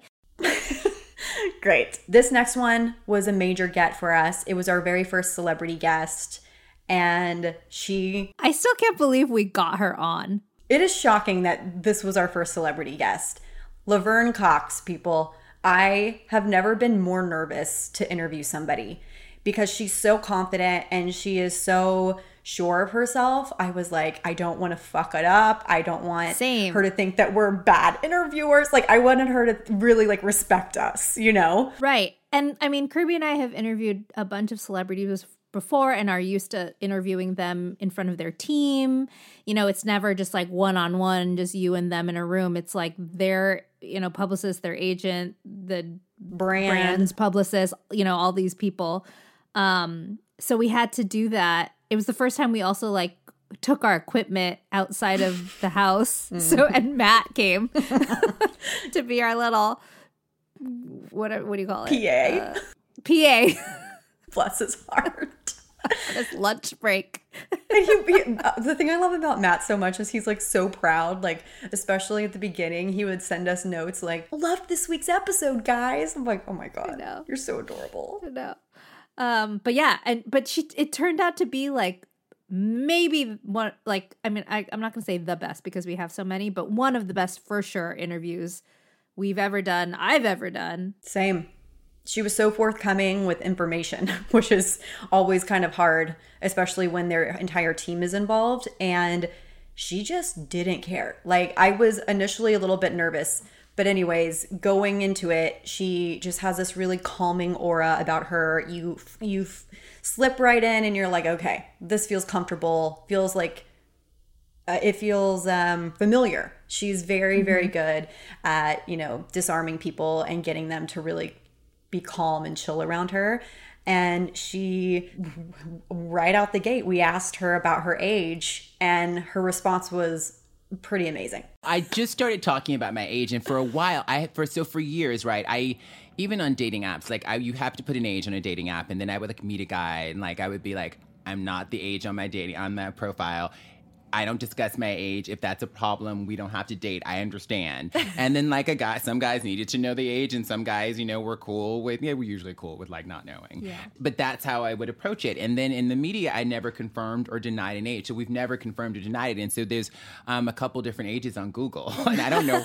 Great. This next one was a major get for us. It was our very first celebrity guest. And she, I still can't believe we got her on. it is shocking that this was our first celebrity guest. Laverne Cox, people. I have never been more nervous to interview somebody because she's so confident and she is so sure of herself. I was like, I don't want to fuck it up. I don't want Same. her to think that we're bad interviewers. Like, I wanted her to really like respect us, you know? Right. And I mean, Kirby and I have interviewed a bunch of celebrities before and are used to interviewing them in front of their team. You know, it's never just like one-on-one, just you and them in a room. It's like their, you know, publicist, their agent, the Brand. brand's publicist, you know, all these people. Um, so we had to do that. It was the first time we also like took our equipment outside of the house. So, and Matt came to be our little, what, what do you call it? P A. Uh, P A. Bless his heart. This lunch break. And he, he, uh, the thing I love about Matt so much is he's like so proud. Like, especially at the beginning, he would send us notes like, "Loved this week's episode, guys." I'm like, "Oh my god, know. you're so adorable." No. Um, but yeah, and but she it turned out to be like maybe one like I mean I, I'm not gonna say the best because we have so many, but one of the best for sure interviews we've ever done, I've ever done. Same. She was so forthcoming with information, which is always kind of hard, especially when their entire team is involved. And she just didn't care. Like, I was initially a little bit nervous, but anyways, going into it, she just has this really calming aura about her. You you slip right in and you're like, okay, this feels comfortable, feels like uh, it feels um, familiar. She's very, very good at, you know, disarming people and getting them to really be calm and chill around her. And she, right out the gate, we asked her about her age and her response was pretty amazing. I just started talking about my age, and for a while, I for so for years, right? I even on dating apps, like I, you have to put an age on a dating app, and then I would like meet a guy, and like I would be like, I'm not the age on my dating on my profile. I don't discuss my age. If that's a problem, we don't have to date. I understand. And then like a guy, some guys needed to know the age, and some guys, you know, were cool with, yeah, we're usually cool with like not knowing. Yeah. But that's how I would approach it. And then in the media, I never confirmed or denied an age. So we've never confirmed or denied it. And so there's um, a couple different ages on Google. And I don't know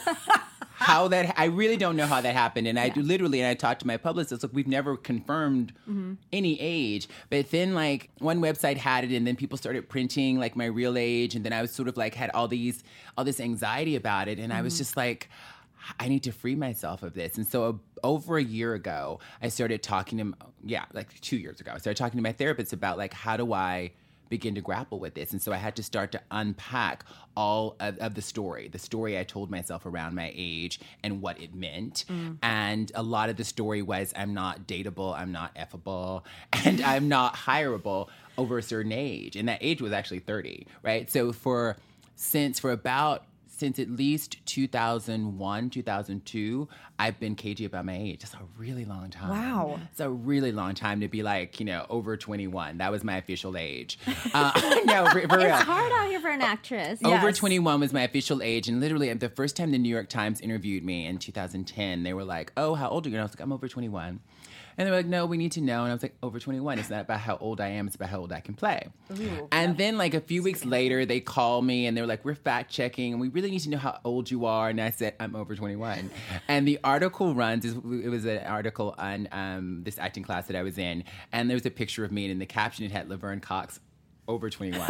how that, I really don't know how that happened. And I yeah. literally, and I talked to my publicist, look, we've never confirmed mm-hmm. any age. But then like one website had it, and then people started printing like my real age. And then I was sort of like, had all these, all this anxiety about it. And mm-hmm. I was just like, I need to free myself of this. And so uh, over a year ago, I started talking to, yeah, like two years ago, I started talking to my therapist about like, how do I begin to grapple with this? And so I had to start to unpack all of, of the story, the story I told myself around my age and what it meant. Mm. And a lot of the story was, I'm not dateable, I'm not effable, and I'm not hireable over a certain age. And that age was actually thirty, right? So for, since for about, since at least two thousand one, two thousand two, I've been cagey about my age. It's a really long time. Wow. It's a really long time to be like, you know, over twenty-one. That was my official age. Uh, no, for, for real. It's hard out here for an actress. Over Yes. twenty-one was my official age. And literally, the first time the New York Times interviewed me in two thousand ten, they were like, oh, how old are you? And I was like, I'm over twenty-one. And they were like, no, we need to know. And I was like, over twenty-one. It's not about how old I am. It's about how old I can play. Ooh, and then like a few weeks later, they called me and they were like, we're fact checking and we really need to know how old you are. And I said, I'm over twenty-one. And the article runs, it was an article on um, this acting class that I was in. And there was a picture of me and in the caption it had Laverne Cox, over twenty-one.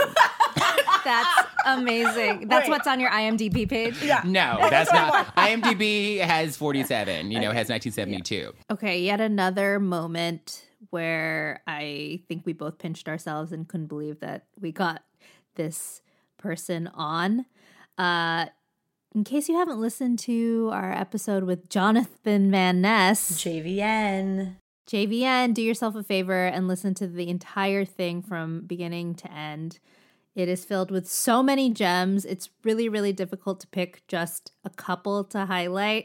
That's amazing. That's what's on your I M D B page? Yeah. No, that's not. I M D B has forty-seven, you know, has nineteen seventy-two. Okay, yet another moment where I think we both pinched ourselves and couldn't believe that we got this person on. Uh, in case you haven't listened to our episode with Jonathan Van Ness, J V N. J V N, do yourself a favor and listen to the entire thing from beginning to end. It is filled with so many gems. It's really, really difficult to pick just a couple to highlight.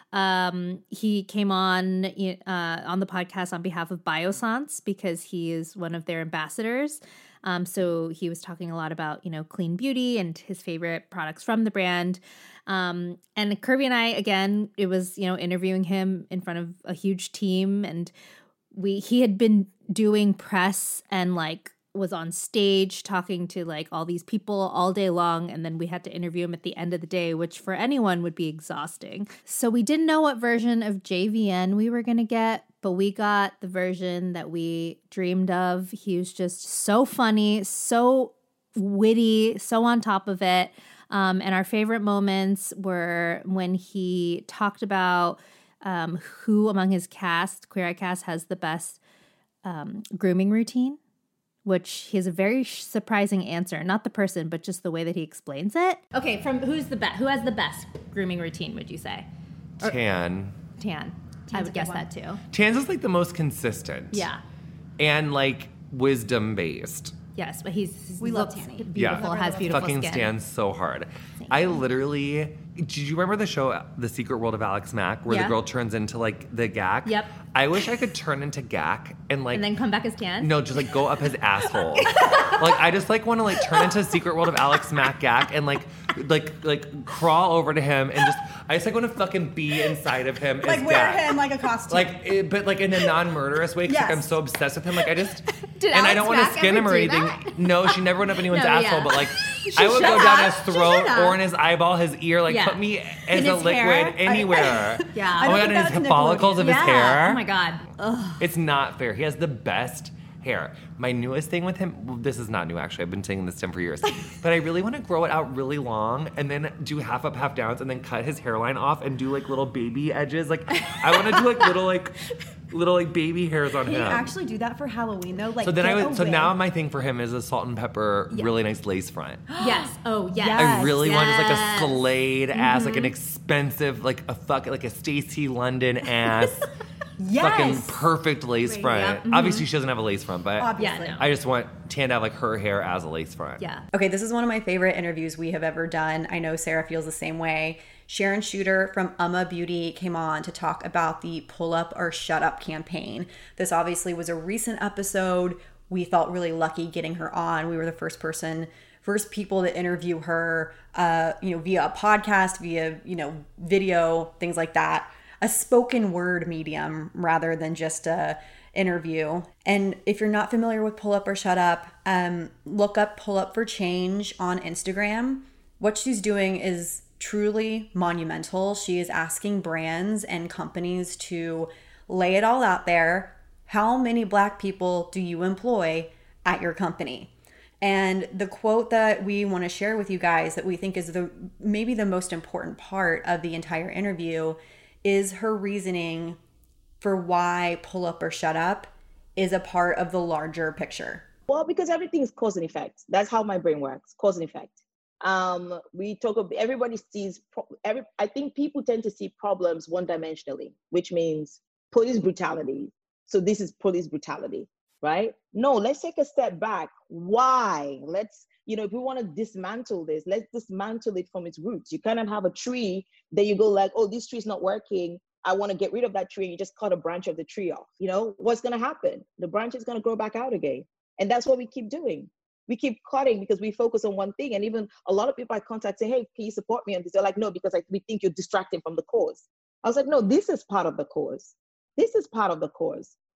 Um, he came on uh, on the podcast on behalf of Biossance because he is one of their ambassadors. Um, so he was talking a lot about, you know, clean beauty and his favorite products from the brand. Um, and Kirby and I, again, it was, you know, interviewing him in front of a huge team. And we he had been doing press and like was on stage talking to like all these people all day long. And then we had to interview him at the end of the day, which for anyone would be exhausting. So we didn't know what version of J V N we were going to get, but we got the version that we dreamed of. He was just so funny, so witty, so on top of it. Um, and our favorite moments were when he talked about um, who among his cast, Queer Eye cast, has the best um, grooming routine, which he has a very surprising answer. Not the person, but just the way that he explains it. Okay, from who's the best? Who has the best grooming routine, would you say? Or, Tan. Tan. I would guess that too. Tan's is like the most consistent. Yeah. And like wisdom based. Yes, but he's We love looks Tanny. beautiful, Yeah. has beautiful Fucking skin. stands so hard. I literally, did you remember the show The Secret World of Alex Mack where Yeah. the girl turns into like the Gak? Yep. I wish I could turn into Gak and like And then come back as Tan? no, just like go up his asshole. Like I just like want to like turn into Secret World of Alex Mack Gak and like like like crawl over to him and just I just like want to fucking be inside of him. Like as wear Gak. him like a costume. Like, it, but like in a non-murderous way, because like, Yes. I'm so obsessed with him. Like, I just Did and I Alex don't want to Mack skin him ever or do anything. that? No, she never went up anyone's No, asshole. yeah. But like, I would should go down have. his She throat should have. or in his eyeball, his ear. Like, Yeah. put me as In a his liquid hair? anywhere. Yeah. Oh I my don't god, think and that's his Nickelodeon. follicles of his Yeah. hair. Oh my God. Ugh. It's not fair. He has the best hair. My newest thing with him, well, this is not new actually, I've been saying this to him for years, but I really want to grow it out really long and then do half up, half downs and then cut his hairline off and do like little baby edges. Like I want to do like little like little like baby hairs on Can him. you actually do that for Halloween though? Like So then I get was, a so wig. now my thing for him is a salt and pepper, really nice lace front. Yes. Oh, yes. Yes. I really want just like Yes. a Slade ass, Mm-hmm. like an expensive, like a fuck, like a Stacey London ass, yes. fucking perfect lace front. yep. Mm-hmm. Obviously, she doesn't have a lace front, but Obviously. Yeah, no. I just want Tan to have like her hair as a lace front. Yeah. Okay, this is one of my favorite interviews we have ever done. I know Sarah feels the same way. Sharon Shooter from Umma Beauty came on to talk about the Pull Up or Shut Up campaign. This obviously was a recent episode. We felt really lucky getting her on. We were the first person, first people to interview her, uh, you know, via a podcast, via, you know, video, things like that. A spoken word medium rather than just a interview. And if you're not familiar with Pull Up or Shut Up, um, look up Pull Up for Change on Instagram. What she's doing is truly monumental. She is asking brands and companies to lay it all out there. How many Black people do you employ at your company? And the quote that we want to share with you guys that we think is the maybe the most important part of the entire interview is her reasoning for why Pull Up or Shut Up is a part of the larger picture. Well, because everything is cause and effect. That's how my brain works, cause and effect. Um, we talk about, everybody sees, pro- every. I think people tend to see problems one-dimensionally, which means police brutality. So this is police brutality, right? No, let's take a step back. Why? Let's, you know, if we want to dismantle this, let's dismantle it from its roots. You cannot have a tree that you go like, oh, this tree is not working. I want to get rid of that tree. And you just cut a branch of the tree off. You know, what's going to happen? The branch is going to grow back out again. And that's what we keep doing. We keep cutting because we focus on one thing. And even a lot of people I contact say, hey, can you support me on this? They're like, no, because I, we think you're distracting from the cause. I was like, no, this is part of the cause. This is part of the cause.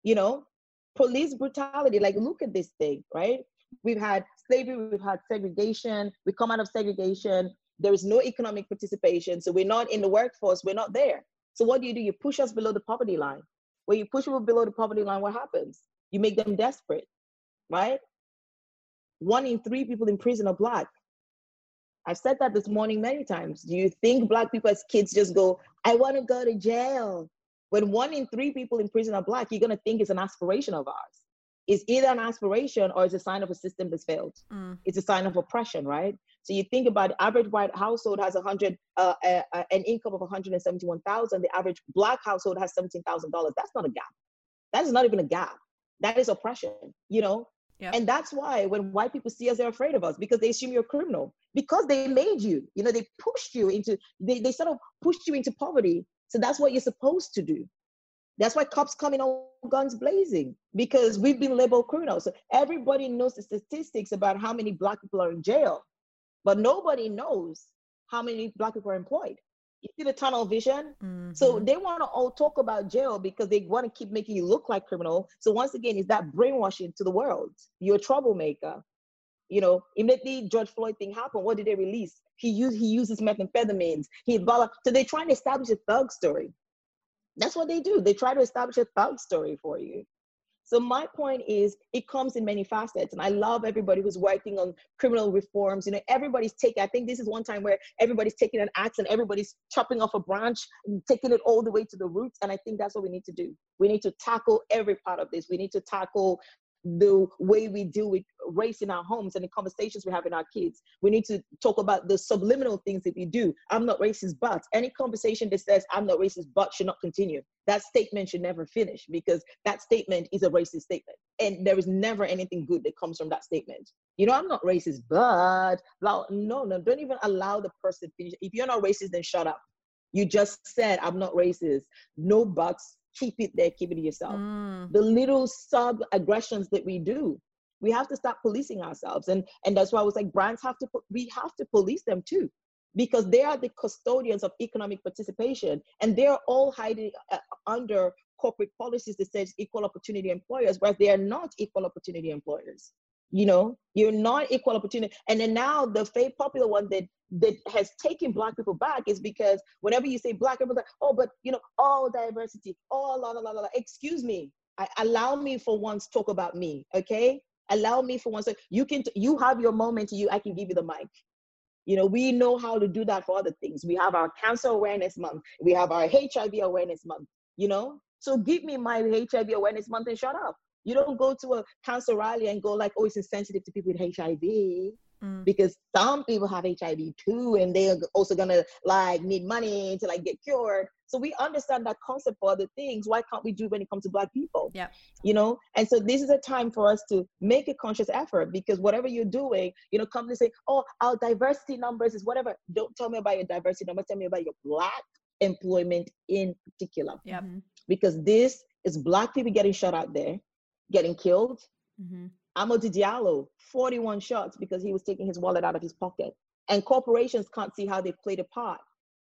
You know, police brutality. Like, look at this thing, right? We've had slavery, we've had segregation. We come out of segregation. There is no economic participation. So we're not in the workforce. We're not there. So what do you do? You push us below the poverty line. When you push people below the poverty line, what happens? You make them desperate, right? One in three people in prison are Black. I've said that this morning many times. Do you think Black people as kids just go, I want to go to jail? When one in three people in prison are Black, you're going to think it's an aspiration of ours. It's either an aspiration or it's a sign of a system that's failed. Mm. It's a sign of oppression, right? So you think about the average white household has a hundred, uh, uh, uh, an income of one hundred seventy-one thousand. The average Black household has seventeen thousand dollars. That's not a gap. That is not even a gap. That is oppression, you know? Yep. And that's why when white people see us, they're afraid of us because they assume you're a criminal because they made you, you know, they pushed you into, they, they sort of pushed you into poverty. So that's what you're supposed to do. That's why cops come in all guns blazing, because we've been labeled criminals. So everybody knows the statistics about how many Black people are in jail, but nobody knows how many Black people are employed. You see the tunnel vision? Mm-hmm. So they want to all talk about jail because they want to keep making you look like criminal. So once again, it's that brainwashing to the world. You're a troublemaker. You know, immediately George Floyd thing happened. What did they release? He used he uses methamphetamines. He blah, blah. So they're trying to establish a thug story. That's what they do. They try to establish a thug story for you. So my point is, it comes in many facets. And I love everybody who's working on criminal reforms. You know, everybody's taking, I think this is one time where everybody's taking an axe and everybody's chopping off a branch, and taking it all the way to the roots. And I think that's what we need to do. We need to tackle every part of this. We need to tackle the way we deal with race in our homes and the conversations we have in our kids. We need to talk about the subliminal things that we do. I'm not racist, but any conversation that says I'm not racist, but should not continue. That statement should never finish, because that statement is a racist statement. And there is never anything good that comes from that statement. You know, I'm not racist, but no, no, don't even allow the person to finish. If you're not racist, then shut up. You just said, I'm not racist. No buts. Keep it there, keep it to yourself. Mm. The little sub aggressions that we do, we have to start policing ourselves. And, and that's why I was like, brands have to, we have to police them too, because they are the custodians of economic participation. And they're all hiding uh, under corporate policies that says equal opportunity employers, whereas they are not equal opportunity employers. You know, you're not equal opportunity. And then now the fake popular one that that has taken Black people back is because whenever you say Black, everyone's like, oh, but you know, all diversity, all la la la la. Excuse me, I, allow me for once talk about me, okay? Allow me for once. You can, you have your moment. You, I can give you the mic. You know, we know how to do that for other things. We have our Cancer Awareness Month. We have our H I V Awareness Month. You know, so give me my H I V Awareness Month and shut up. You don't go to a cancer rally and go like, oh, it's insensitive to people with H I V. Mm. Because some people have H I V too, and they're also gonna like need money to like get cured. So we understand that concept for other things. Why can't we do it when it comes to Black people? Yeah, you know. And so this is a time for us to make a conscious effort, because whatever you're doing, you know, companies say, oh, our diversity numbers is whatever. Don't tell me about your diversity numbers. Tell me about your Black employment in particular. Yeah, mm-hmm. Because this is Black people getting shot out there, getting killed. Mm-hmm. Amadou Diallo, forty-one shots because he was taking his wallet out of his pocket. And corporations can't see how they played a part.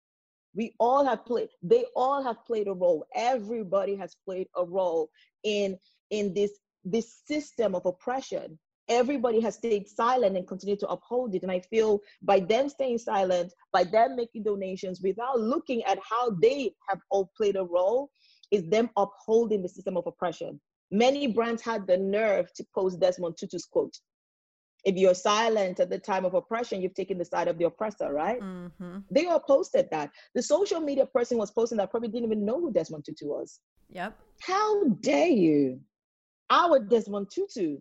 We all have played, they all have played a role. Everybody has played a role in, in this, this system of oppression. Everybody has stayed silent and continued to uphold it. And I feel by them staying silent, by them making donations without looking at how they have all played a role, is them upholding the system of oppression. Many brands had the nerve to post Desmond Tutu's quote. If you're silent at the time of oppression, you've taken the side of the oppressor, right? Mm-hmm. They all posted that. The social media person was posting that probably didn't even know who Desmond Tutu was. Yep. How dare you? Our Desmond Tutu.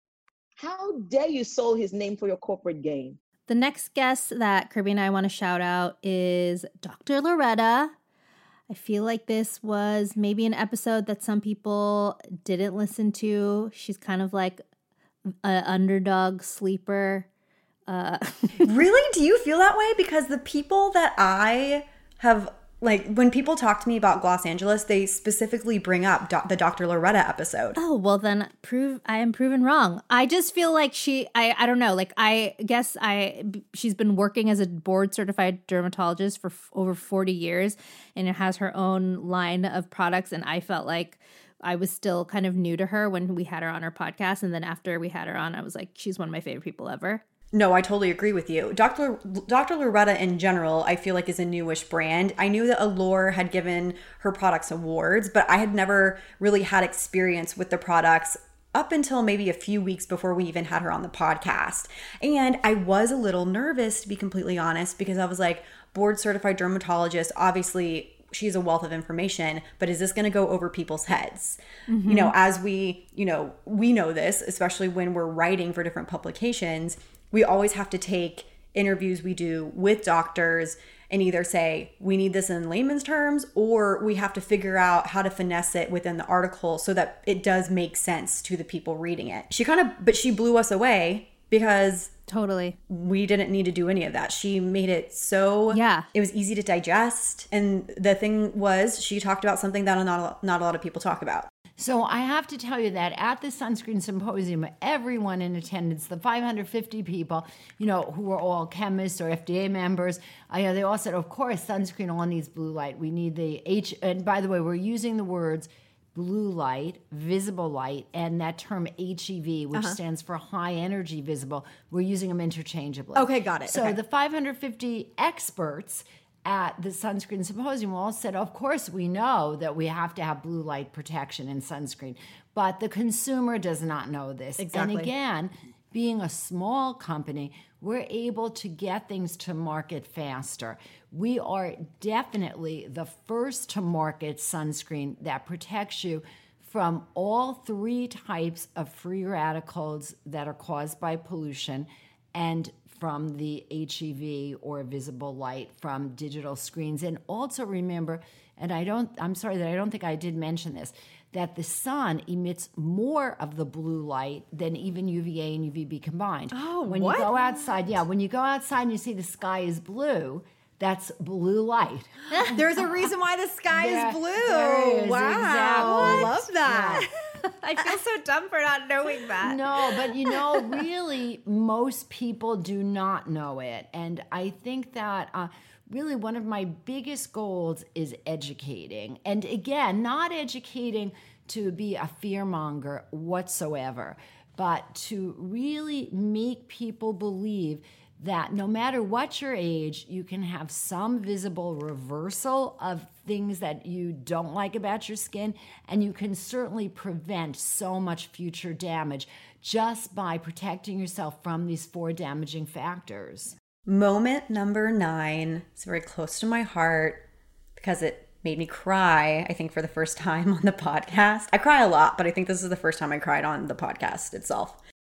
How dare you sold his name for your corporate gain? The next guest that Kirby and I want to shout out is Doctor Loretta. I feel like this was maybe an episode that some people didn't listen to. She's kind of like an underdog sleeper. Uh, really? Do you feel that way? Because the people that I have, like, when people talk to me about Los Angeles, they specifically bring up do- the Doctor Loretta episode. Oh, well then prove I am proven wrong. I just feel like she, I, I don't know, like I guess I, she's been working as a board certified dermatologist for f- over forty years and it has her own line of products. And I felt like I was still kind of new to her when we had her on our podcast. And then after we had her on, I was like, she's one of my favorite people ever. No, I totally agree with you. Doctor Doctor Loretta in general, I feel like is a newish brand. I knew that Allure had given her products awards, but I had never really had experience with the products up until maybe a few weeks before we even had her on the podcast. And I was a little nervous, to be completely honest, because I was like, board certified dermatologist, obviously she's a wealth of information, but is this going to go over people's heads? Mm-hmm. You know, as we, you know, we know this, especially when we're writing for different publications, we always have to take interviews we do with doctors and either say, we need this in layman's terms, or we have to figure out how to finesse it within the article so that it does make sense to the people reading it. She kind of, but she blew us away because totally we didn't need to do any of that. She made it so, yeah, it was easy to digest. And the thing was, she talked about something that not, not a lot of people talk about. So I have to tell you that at the Sunscreen Symposium, everyone in attendance, the five hundred fifty people, you know, who were all chemists or F D A members, I know they all said, of course, sunscreen all needs blue light. We need the H, and by the way, we're using the words blue light, visible light, and that term H E V, which uh-huh. stands for high energy visible. We're using them interchangeably. Okay, got it. So okay. the five hundred fifty experts at the Sunscreen Symposium all said, of course, we know that we have to have blue light protection in sunscreen, but the consumer does not know this. Exactly. And again, being a small company, we're able to get things to market faster. We are definitely the first to market sunscreen that protects you from all three types of free radicals that are caused by pollution and from the H E V or visible light from digital screens. And also remember, and I don't, I'm sorry that I don't think I did mention this, that the sun emits more of the blue light than even U V A and U V B combined. Oh, when what? you go outside, yeah, when you go outside and you see the sky is blue, that's blue light. There's a reason why the sky There- is blue. there is, Wow. exactly. Love that. I feel so dumb for not knowing that. No, but you know, really, most people do not know it. And I think that uh, really one of my biggest goals is educating. And again, not educating to be a fearmonger whatsoever, but to really make people believe that no matter what your age, you can have some visible reversal of things that you don't like about your skin, and you can certainly prevent so much future damage just by protecting yourself from these four damaging factors. Moment number nine is very close to my heart because it made me cry, I think, for the first time on the podcast. I cry a lot, but I think this is the first time I cried on the podcast itself.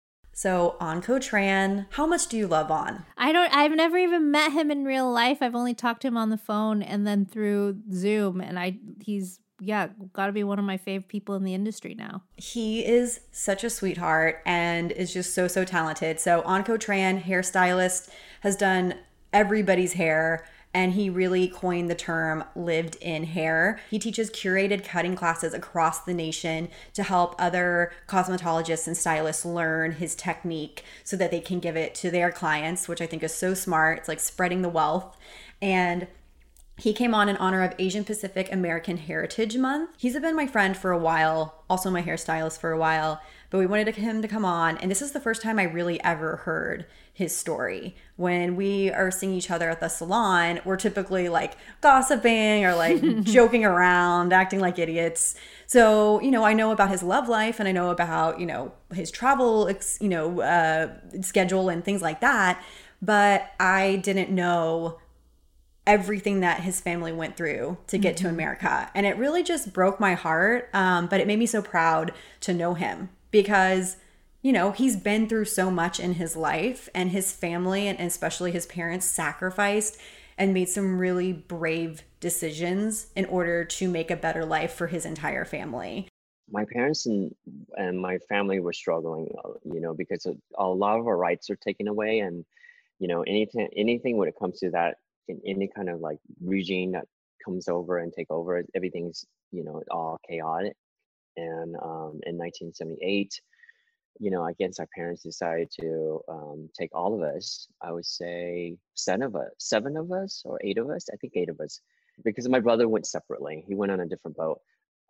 So, Anko Tran, how much do you love On? I don't, I've never even met him in real life. I've only talked to him on the phone and then through Zoom. And I, he's, yeah, got to be one of my favorite people in the industry now. He is such a sweetheart and is just so, so talented. So, Anko Tran, hairstylist, has done everybody's hair. And he really coined the term lived in hair. He teaches curated cutting classes across the nation to help other cosmetologists and stylists learn his technique so that they can give it to their clients, which I think is so smart. It's like spreading the wealth. And he came on in honor of Asian Pacific American Heritage Month. He's been my friend for a while, also my hairstylist for a while, but we wanted him to come on. And this is the first time I really ever heard his story. When we are seeing each other at the salon, we're typically like gossiping or like joking around, acting like idiots. So, you know, I know about his love life and I know about, you know, his travel, you know, uh, schedule and things like that. But I didn't know everything that his family went through to get mm-hmm. to America. And it really just broke my heart. Um, but it made me so proud to know him because, you know, he's been through so much in his life, and his family and especially his parents sacrificed and made some really brave decisions in order to make a better life for his entire family. My parents and, and my family were struggling, you know, because a lot of our rights are taken away. And, you know, anything, anything when it comes to that, in any kind of like regime that comes over and take over, everything's, you know, all chaotic. And um, in nineteen seventy-eight, you know, against our parents decided to um, take all of us. I would say seven of us, seven of us or eight of us. I think eight of us, because my brother went separately. He went on a different boat.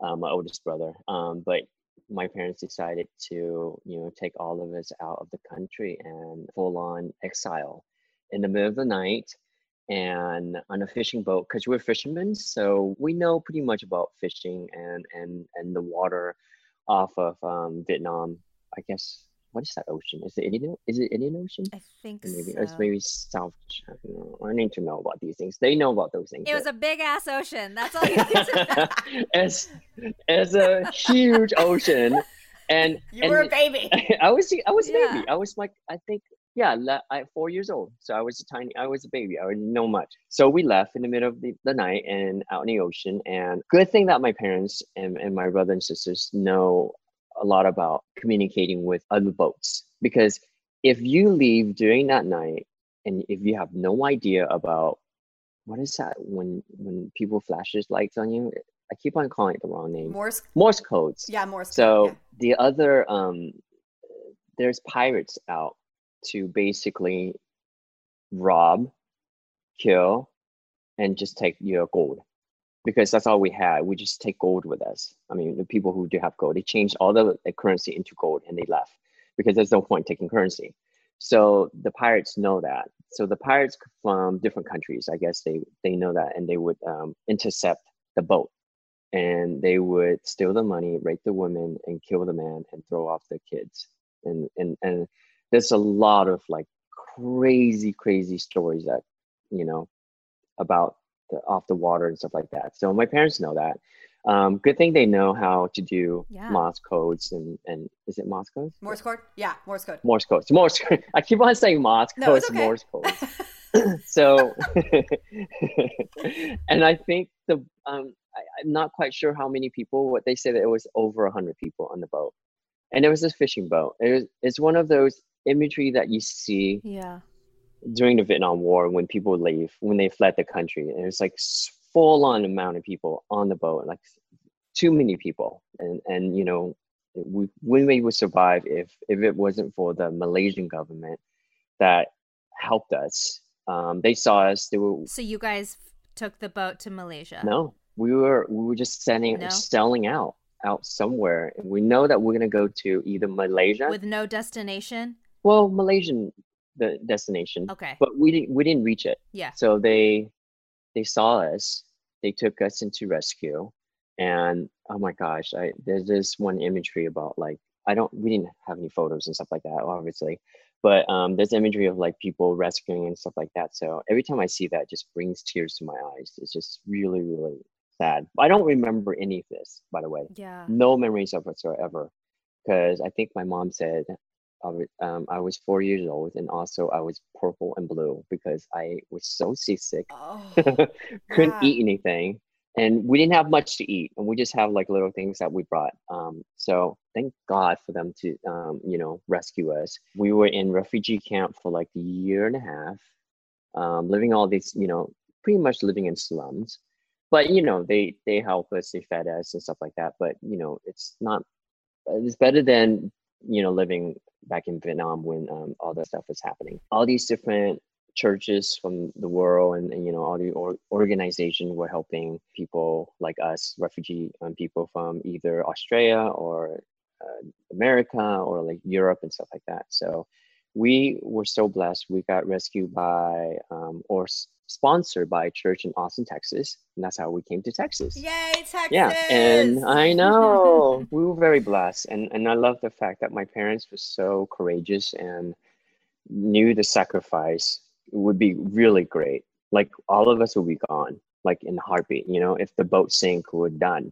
uh, my oldest brother. Um, but my parents decided to, you know, take all of us out of the country and full on exile in the middle of the night and on a fishing boat, because we're fishermen. So we know pretty much about fishing and, and, and the water off of um, Vietnam. I guess, what is that ocean? Is it Indian? Is it Indian Ocean? I think maybe so. It's maybe South China. I need to know about these things. They know about those things. It was a big ass ocean. That's all you need to know. it's it's a huge ocean, and You and were a baby. I was I was a Yeah. baby. I was like I think yeah, le- I four years old. So I was a tiny. I was a baby. I didn't know much. So we left in the middle of the, the night and out in the ocean. And good thing that my parents and, and my brother and sisters know a lot about communicating with other boats, because if you leave during that night and if you have no idea about what is that when when people flashes lights on you, I keep on calling it the wrong name. Morse. Morse codes. Yeah, Morse. code, So yeah. the other um there's pirates out to basically rob, kill, and just take your gold, because that's all we had. We just take gold with us. I mean, the people who do have gold, they changed all the, the currency into gold and they left because there's no point taking currency. So the pirates know that. So the pirates from different countries, I guess they they know that, and they would um, intercept the boat, and they would steal the money, rape the women, and kill the man, and throw off the kids. And and and there's a lot of like crazy, crazy stories that, you know, about the, off the water and stuff like that. So my parents know that. Um, good thing they know how to do Yeah. Morse codes and and is it Morse codes? Morse code. Yeah, Morse code. Morse codes. Morse. I keep on saying Morse No, codes. it's okay. Morse codes. So, and I think the um, I, I'm not quite sure how many people. What they said that it was over a hundred people on the boat, and it was a fishing boat. It was. It's one of those imagery that you see Yeah. during the Vietnam War when people leave, when they fled the country, and it's like full on amount of people on the boat, like too many people, and and you know, we we would survive if if it wasn't for the Malaysian government that helped us. Um, they saw us. They were So you guys took the boat to Malaysia? no, we were we were just sending No? selling out out somewhere, and we know that we're gonna go to either Malaysia, With no destination? well, Malaysian the destination, Okay. but we didn't we didn't reach it. Yeah. So they they saw us, they took us into rescue, and oh my gosh, I there's this one imagery about like I don't we didn't have any photos and stuff like that, obviously, but um, there's imagery of like people rescuing and stuff like that. So every time I see that, it just brings tears to my eyes. It's just really really sad. I don't remember any of this, by the way. Yeah. No memories of whatsoever, because I think my mom said I was, um, I was four years old, and also I was purple and blue because I was so seasick, Oh, couldn't yeah. eat anything, and we didn't have much to eat, and we just have like little things that we brought. Um, so thank God for them to, um, you know, rescue us. We were in refugee camp for like a year and a half, um, living all these, you know, pretty much living in slums. But you know, they they help us, they fed us and stuff like that. But you know, it's not. It's better than, you know, living back in Vietnam when um, all that stuff was happening. All these different churches from the world and, and you know, all the or- organizations were helping people like us, refugee um, people from either Australia or uh, America or like Europe and stuff like that. So we were so blessed. We got rescued by um, or s- sponsored by a church in Austin, Texas. And that's how we came to Texas. Yay, Texas! Yeah, and I know we were very blessed, and and I love the fact that my parents were so courageous and knew the sacrifice would be really great. Like all of us would be gone, like in a heartbeat. You know, if the boat sank, we're done.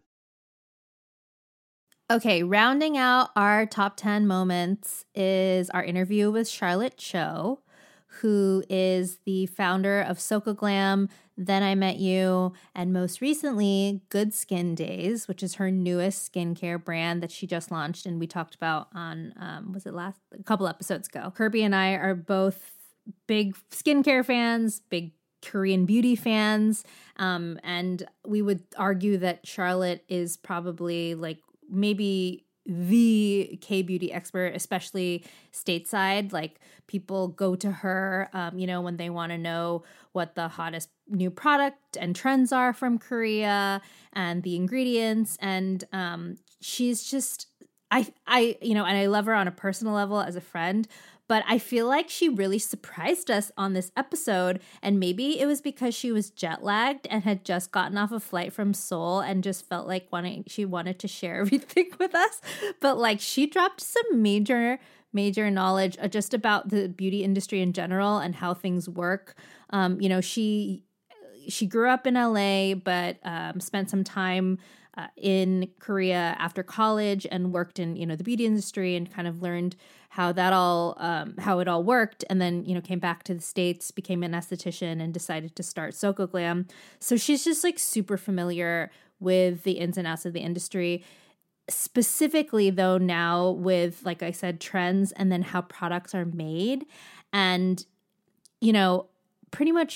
Okay, rounding out our top ten moments is our interview with Charlotte Cho, who is the founder of Soca Glam, Then I Met You, and most recently, Good Skin Days, which is her newest skincare brand that she just launched and we talked about on, um, was it last, a couple episodes ago. Kirby and I are both big skincare fans, big Korean beauty fans, um, and we would argue that Charlotte is probably like maybe the K-beauty expert, especially stateside. Like people go to her, um, you know, when they want to know what the hottest new product and trends are from Korea and the ingredients. And um, she's just, I, I, you know, and I love her on a personal level as a friend. But I feel like she really surprised us on this episode. And maybe it was because she was jet lagged and had just gotten off a flight from Seoul and just felt like wanting, she wanted to share everything with us. But like she dropped some major, major knowledge just about the beauty industry in general and how things work. Um, you know, she she grew up in L A, but um, spent some time uh, in Korea after college and worked in, you know, the beauty industry and kind of learned how that all, um, how it all worked. And then, you know, came back to the States, became an esthetician and decided to start Soko Glam. So she's just like super familiar with the ins and outs of the industry. Specifically though, now with, like I said, trends and then how products are made. And, you know, pretty much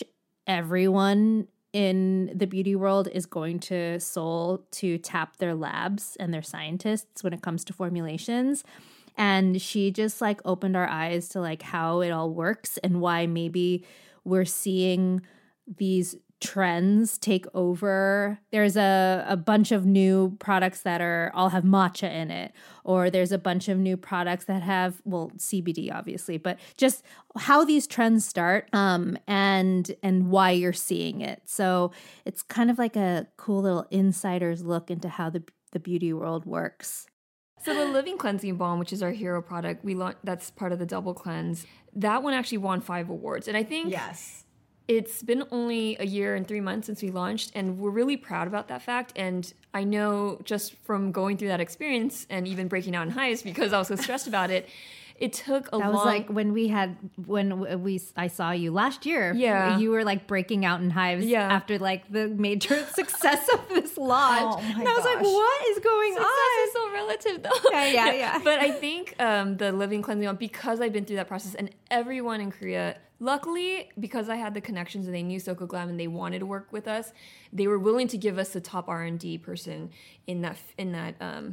everyone in the beauty world is going to Seoul to tap their labs and their scientists when it comes to formulations. And she just like opened our eyes to like how it all works and why maybe we're seeing these trends take over. There's a, a bunch of new products that are all have matcha in it, or there's a bunch of new products that have, well, C B D obviously, but just how these trends start um, and and why you're seeing it. So it's kind of like a cool little insider's look into how the the beauty world works. So the Living Cleansing Balm, which is our hero product, we launched, that's part of the Double Cleanse. That one actually won five awards. And I think yes. It's been only a year and three months since we launched, and we're really proud about that fact. And I know just from going through that experience and even breaking out in hives because I was so stressed about it, it took a that long... was like when we had, when we, I saw you last year. Yeah. You were like breaking out in hives yeah. after like the major success of this launch. Oh my and I was gosh. like, what is going Success on? is so relative though. Yeah, yeah, yeah. But I think um, the Living Cleansing Balm, because I've been through that process and everyone in Korea, luckily, because I had the connections and they knew Soko Glam and they wanted to work with us, they were willing to give us the top R and D person in that, in that, um,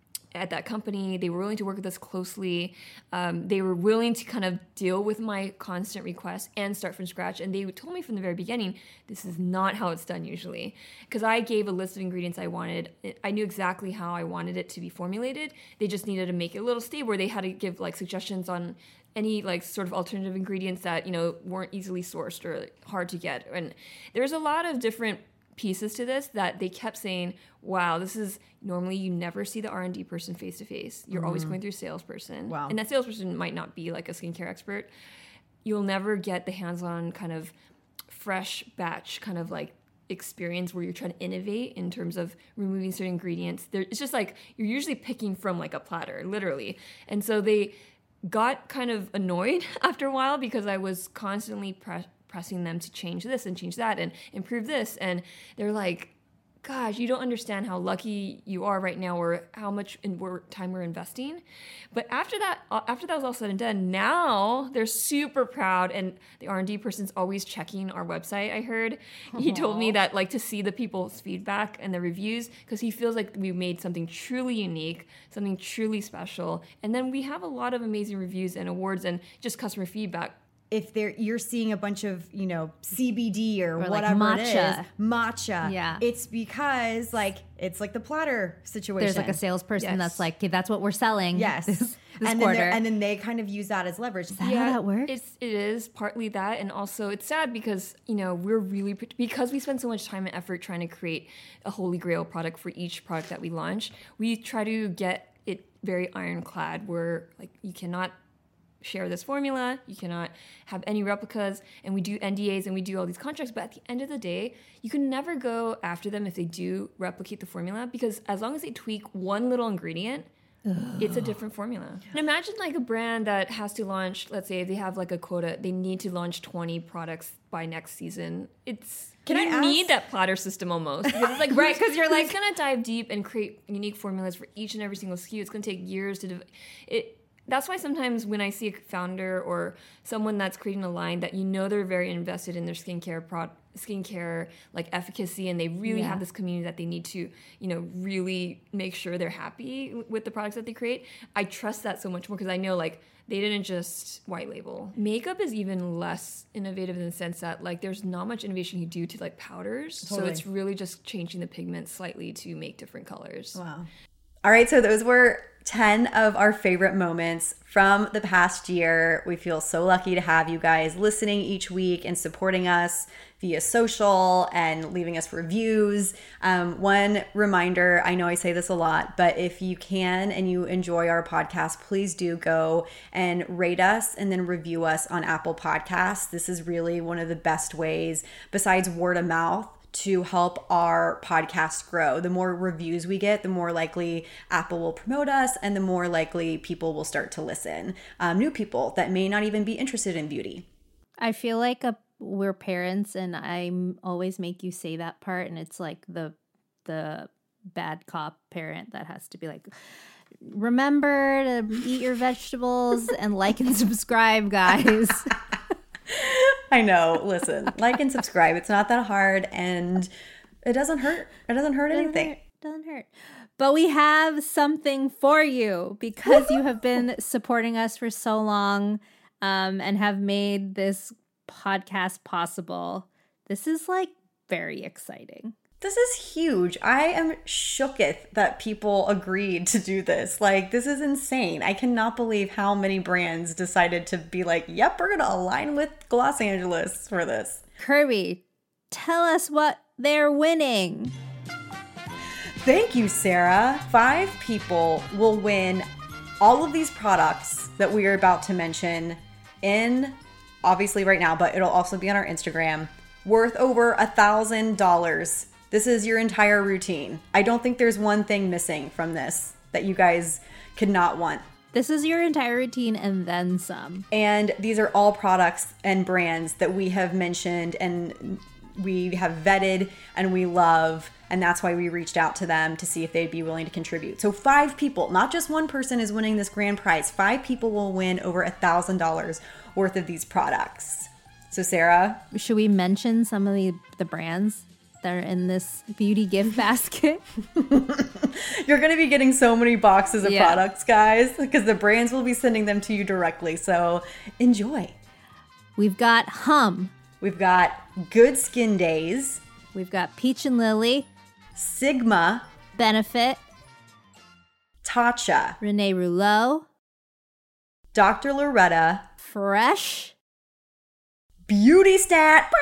at that company. They were willing to work with us closely. Um, they were willing to kind of deal with my constant requests and start from scratch. And they told me from the very beginning, this is not how it's done usually. Because I gave a list of ingredients I wanted. I knew exactly how I wanted it to be formulated. They just needed to make it a little stable where they had to give like suggestions on any like sort of alternative ingredients that, you know, weren't easily sourced or hard to get. And there's a lot of different pieces to this that they kept saying, wow, this is normally you never see the R and D person face to face. You're mm. always going through a salesperson. Wow. And that salesperson might not be like a skincare expert. You'll never get the hands-on kind of fresh batch kind of like experience where you're trying to innovate in terms of removing certain ingredients. There, it's just like you're usually picking from like a platter, literally. And so they got kind of annoyed after a while because I was constantly pre- pressing them to change this and change that and improve this. And they're like, gosh, you don't understand how lucky you are right now or how much in we're, time we're investing. But after that, after that was all said and done, now they're super proud. And the R and D person's always checking our website, I heard. He told me that like to see the people's feedback and the reviews because he feels like we made something truly unique, something truly special. And then we have a lot of amazing reviews and awards and just customer feedback. If they're you're seeing a bunch of, you know, C B D or, Or like whatever matcha. it is, matcha, Yeah. it's because like it's like the platter situation. There's like a salesperson Yes. that's like, okay, that's what we're selling. yes, this, this and then quarter. they're- and then they kind of use that as leverage. Is that how that works? It's it is partly that, and also it's sad because you know we're really because we spend so much time and effort trying to create a holy grail product for each product that we launch. We try to get it very ironclad, where like you cannot share this formula, you cannot have any replicas, and we do N D As and we do all these contracts, but at the end of the day, you can never go after them if they do replicate the formula, because as long as they tweak one little ingredient, Ugh. It's a different formula. And imagine like a brand that has to launch, let's say they have like a quota, they need to launch twenty products by next season. It's Can you I ask- need that platter system almost. Because it's like Right, who's- 'cause you're who's like- gonna dive deep and create unique formulas for each and every single S K U. It's gonna take years to dev- it That's why sometimes when I see a founder or someone that's creating a line that you know they're very invested in their skincare product, skincare like efficacy, and they really Yeah. have this community that they need to, you know, really make sure they're happy with the products that they create. I trust that so much more because I know like they didn't just white label. Makeup is even less innovative in the sense that like there's not much innovation you do to like powders. Totally. So it's really just changing the pigment slightly to make different colors. Wow. All right, so those were ten of our favorite moments from the past year. We feel so lucky to have you guys listening each week and supporting us via social and leaving us reviews. Um, one reminder, I know I say this a lot, but if you can and you enjoy our podcast, please do go and rate us and then review us on Apple Podcasts. This is really one of the best ways, besides word of mouth, to help our podcast grow. The more reviews we get, the more likely Apple will promote us and the more likely people will start to listen. Um, new people that may not even be interested in beauty. I feel like a, we're parents, and I always make you say that part, and it's like the the bad cop parent that has to be like, remember to eat your vegetables and like and subscribe, guys. I know. Listen, like and subscribe. It's not that hard, and it doesn't hurt. It doesn't hurt Doesn't anything. hurt, doesn't hurt. But we have something for you because you have been supporting us for so long um, and have made this podcast possible. This is like very exciting. This is huge. I am shooketh that people agreed to do this. Like, this is insane. I cannot believe how many brands decided to be like, yep, we're going to align with Los Angeles for this. Kirby, tell us what they're winning. Thank you, Sarah. Five people will win all of these products that we are about to mention in, obviously right now, but it'll also be on our Instagram, worth over a thousand dollars. This is your entire routine. I don't think there's one thing missing from this that you guys could not want. This is your entire routine and then some. And these are all products and brands that we have mentioned and we have vetted and we love. And that's why we reached out to them to see if they'd be willing to contribute. So five people, not just one person is winning this grand prize. Five people will win over a thousand dollars worth of these products. So Sarah, should we mention some of the, the brands that are in this beauty gift basket? You're going to be getting so many boxes of Yeah. products, guys, because the brands will be sending them to you directly. So enjoy. We've got Hum. We've got Good Skin Days. We've got Peach and Lily. Sigma. Benefit. Tatcha. Renee Rouleau. Doctor Loretta. Fresh. Beauty Stat.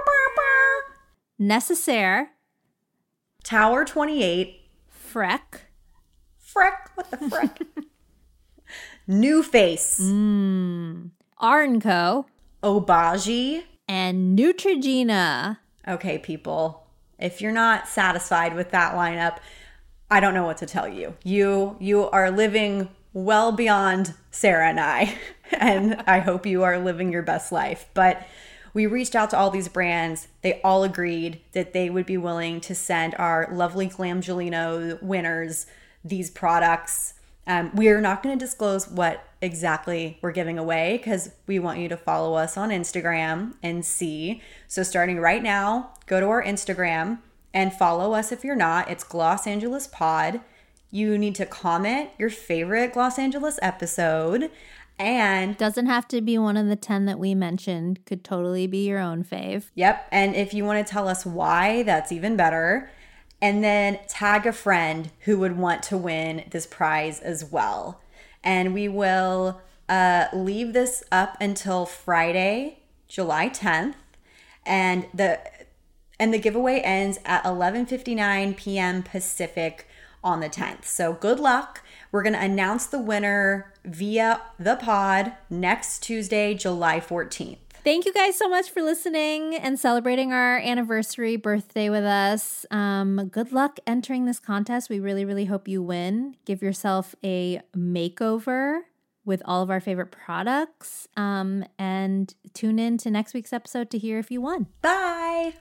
Necessaire. Tower twenty-eight. Freck. Freck? What the frick? New Face. Mmm. Arnco. Obagi. And Neutrogena. Okay, people. If you're not satisfied with that lineup, I don't know what to tell you. You you are living well beyond Sarah and I, and I hope you are living your best life. But we reached out to all these brands. They all agreed that they would be willing to send our lovely Glamgelino winners these products. Um, we are not going to disclose what exactly we're giving away because we want you to follow us on Instagram and see. So starting right now, go to our Instagram and follow us if you're not. It's Gloss Angeles Pod. You need to comment your favorite Gloss Angeles episode. And doesn't have to be one of the ten that we mentioned. Could totally be your own fave. Yep. And if you want to tell us why, that's even better. And then tag a friend who would want to win this prize as well. And we will uh, leave this up until Friday, July tenth. And the and the giveaway ends at eleven fifty-nine p.m. Pacific on the tenth. So good luck. We're going to announce the winner via the pod next Tuesday, July fourteenth. Thank you guys so much for listening and celebrating our anniversary birthday with us. Um, good luck entering this contest. We really, really hope you win. Give yourself a makeover with all of our favorite products. Um, and tune in to next week's episode to hear if you won. Bye.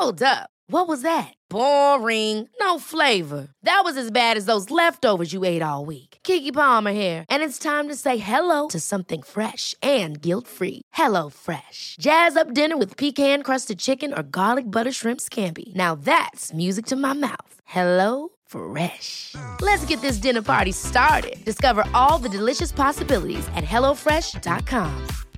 Hold up. What was that? Boring. No flavor. That was as bad as those leftovers you ate all week. Keke Palmer here, and it's time to say hello to something fresh and guilt-free. Hello Fresh. Jazz up dinner with pecan-crusted chicken or garlic butter shrimp scampi. Now that's music to my mouth. Hello Fresh. Let's get this dinner party started. Discover all the delicious possibilities at hello fresh dot com.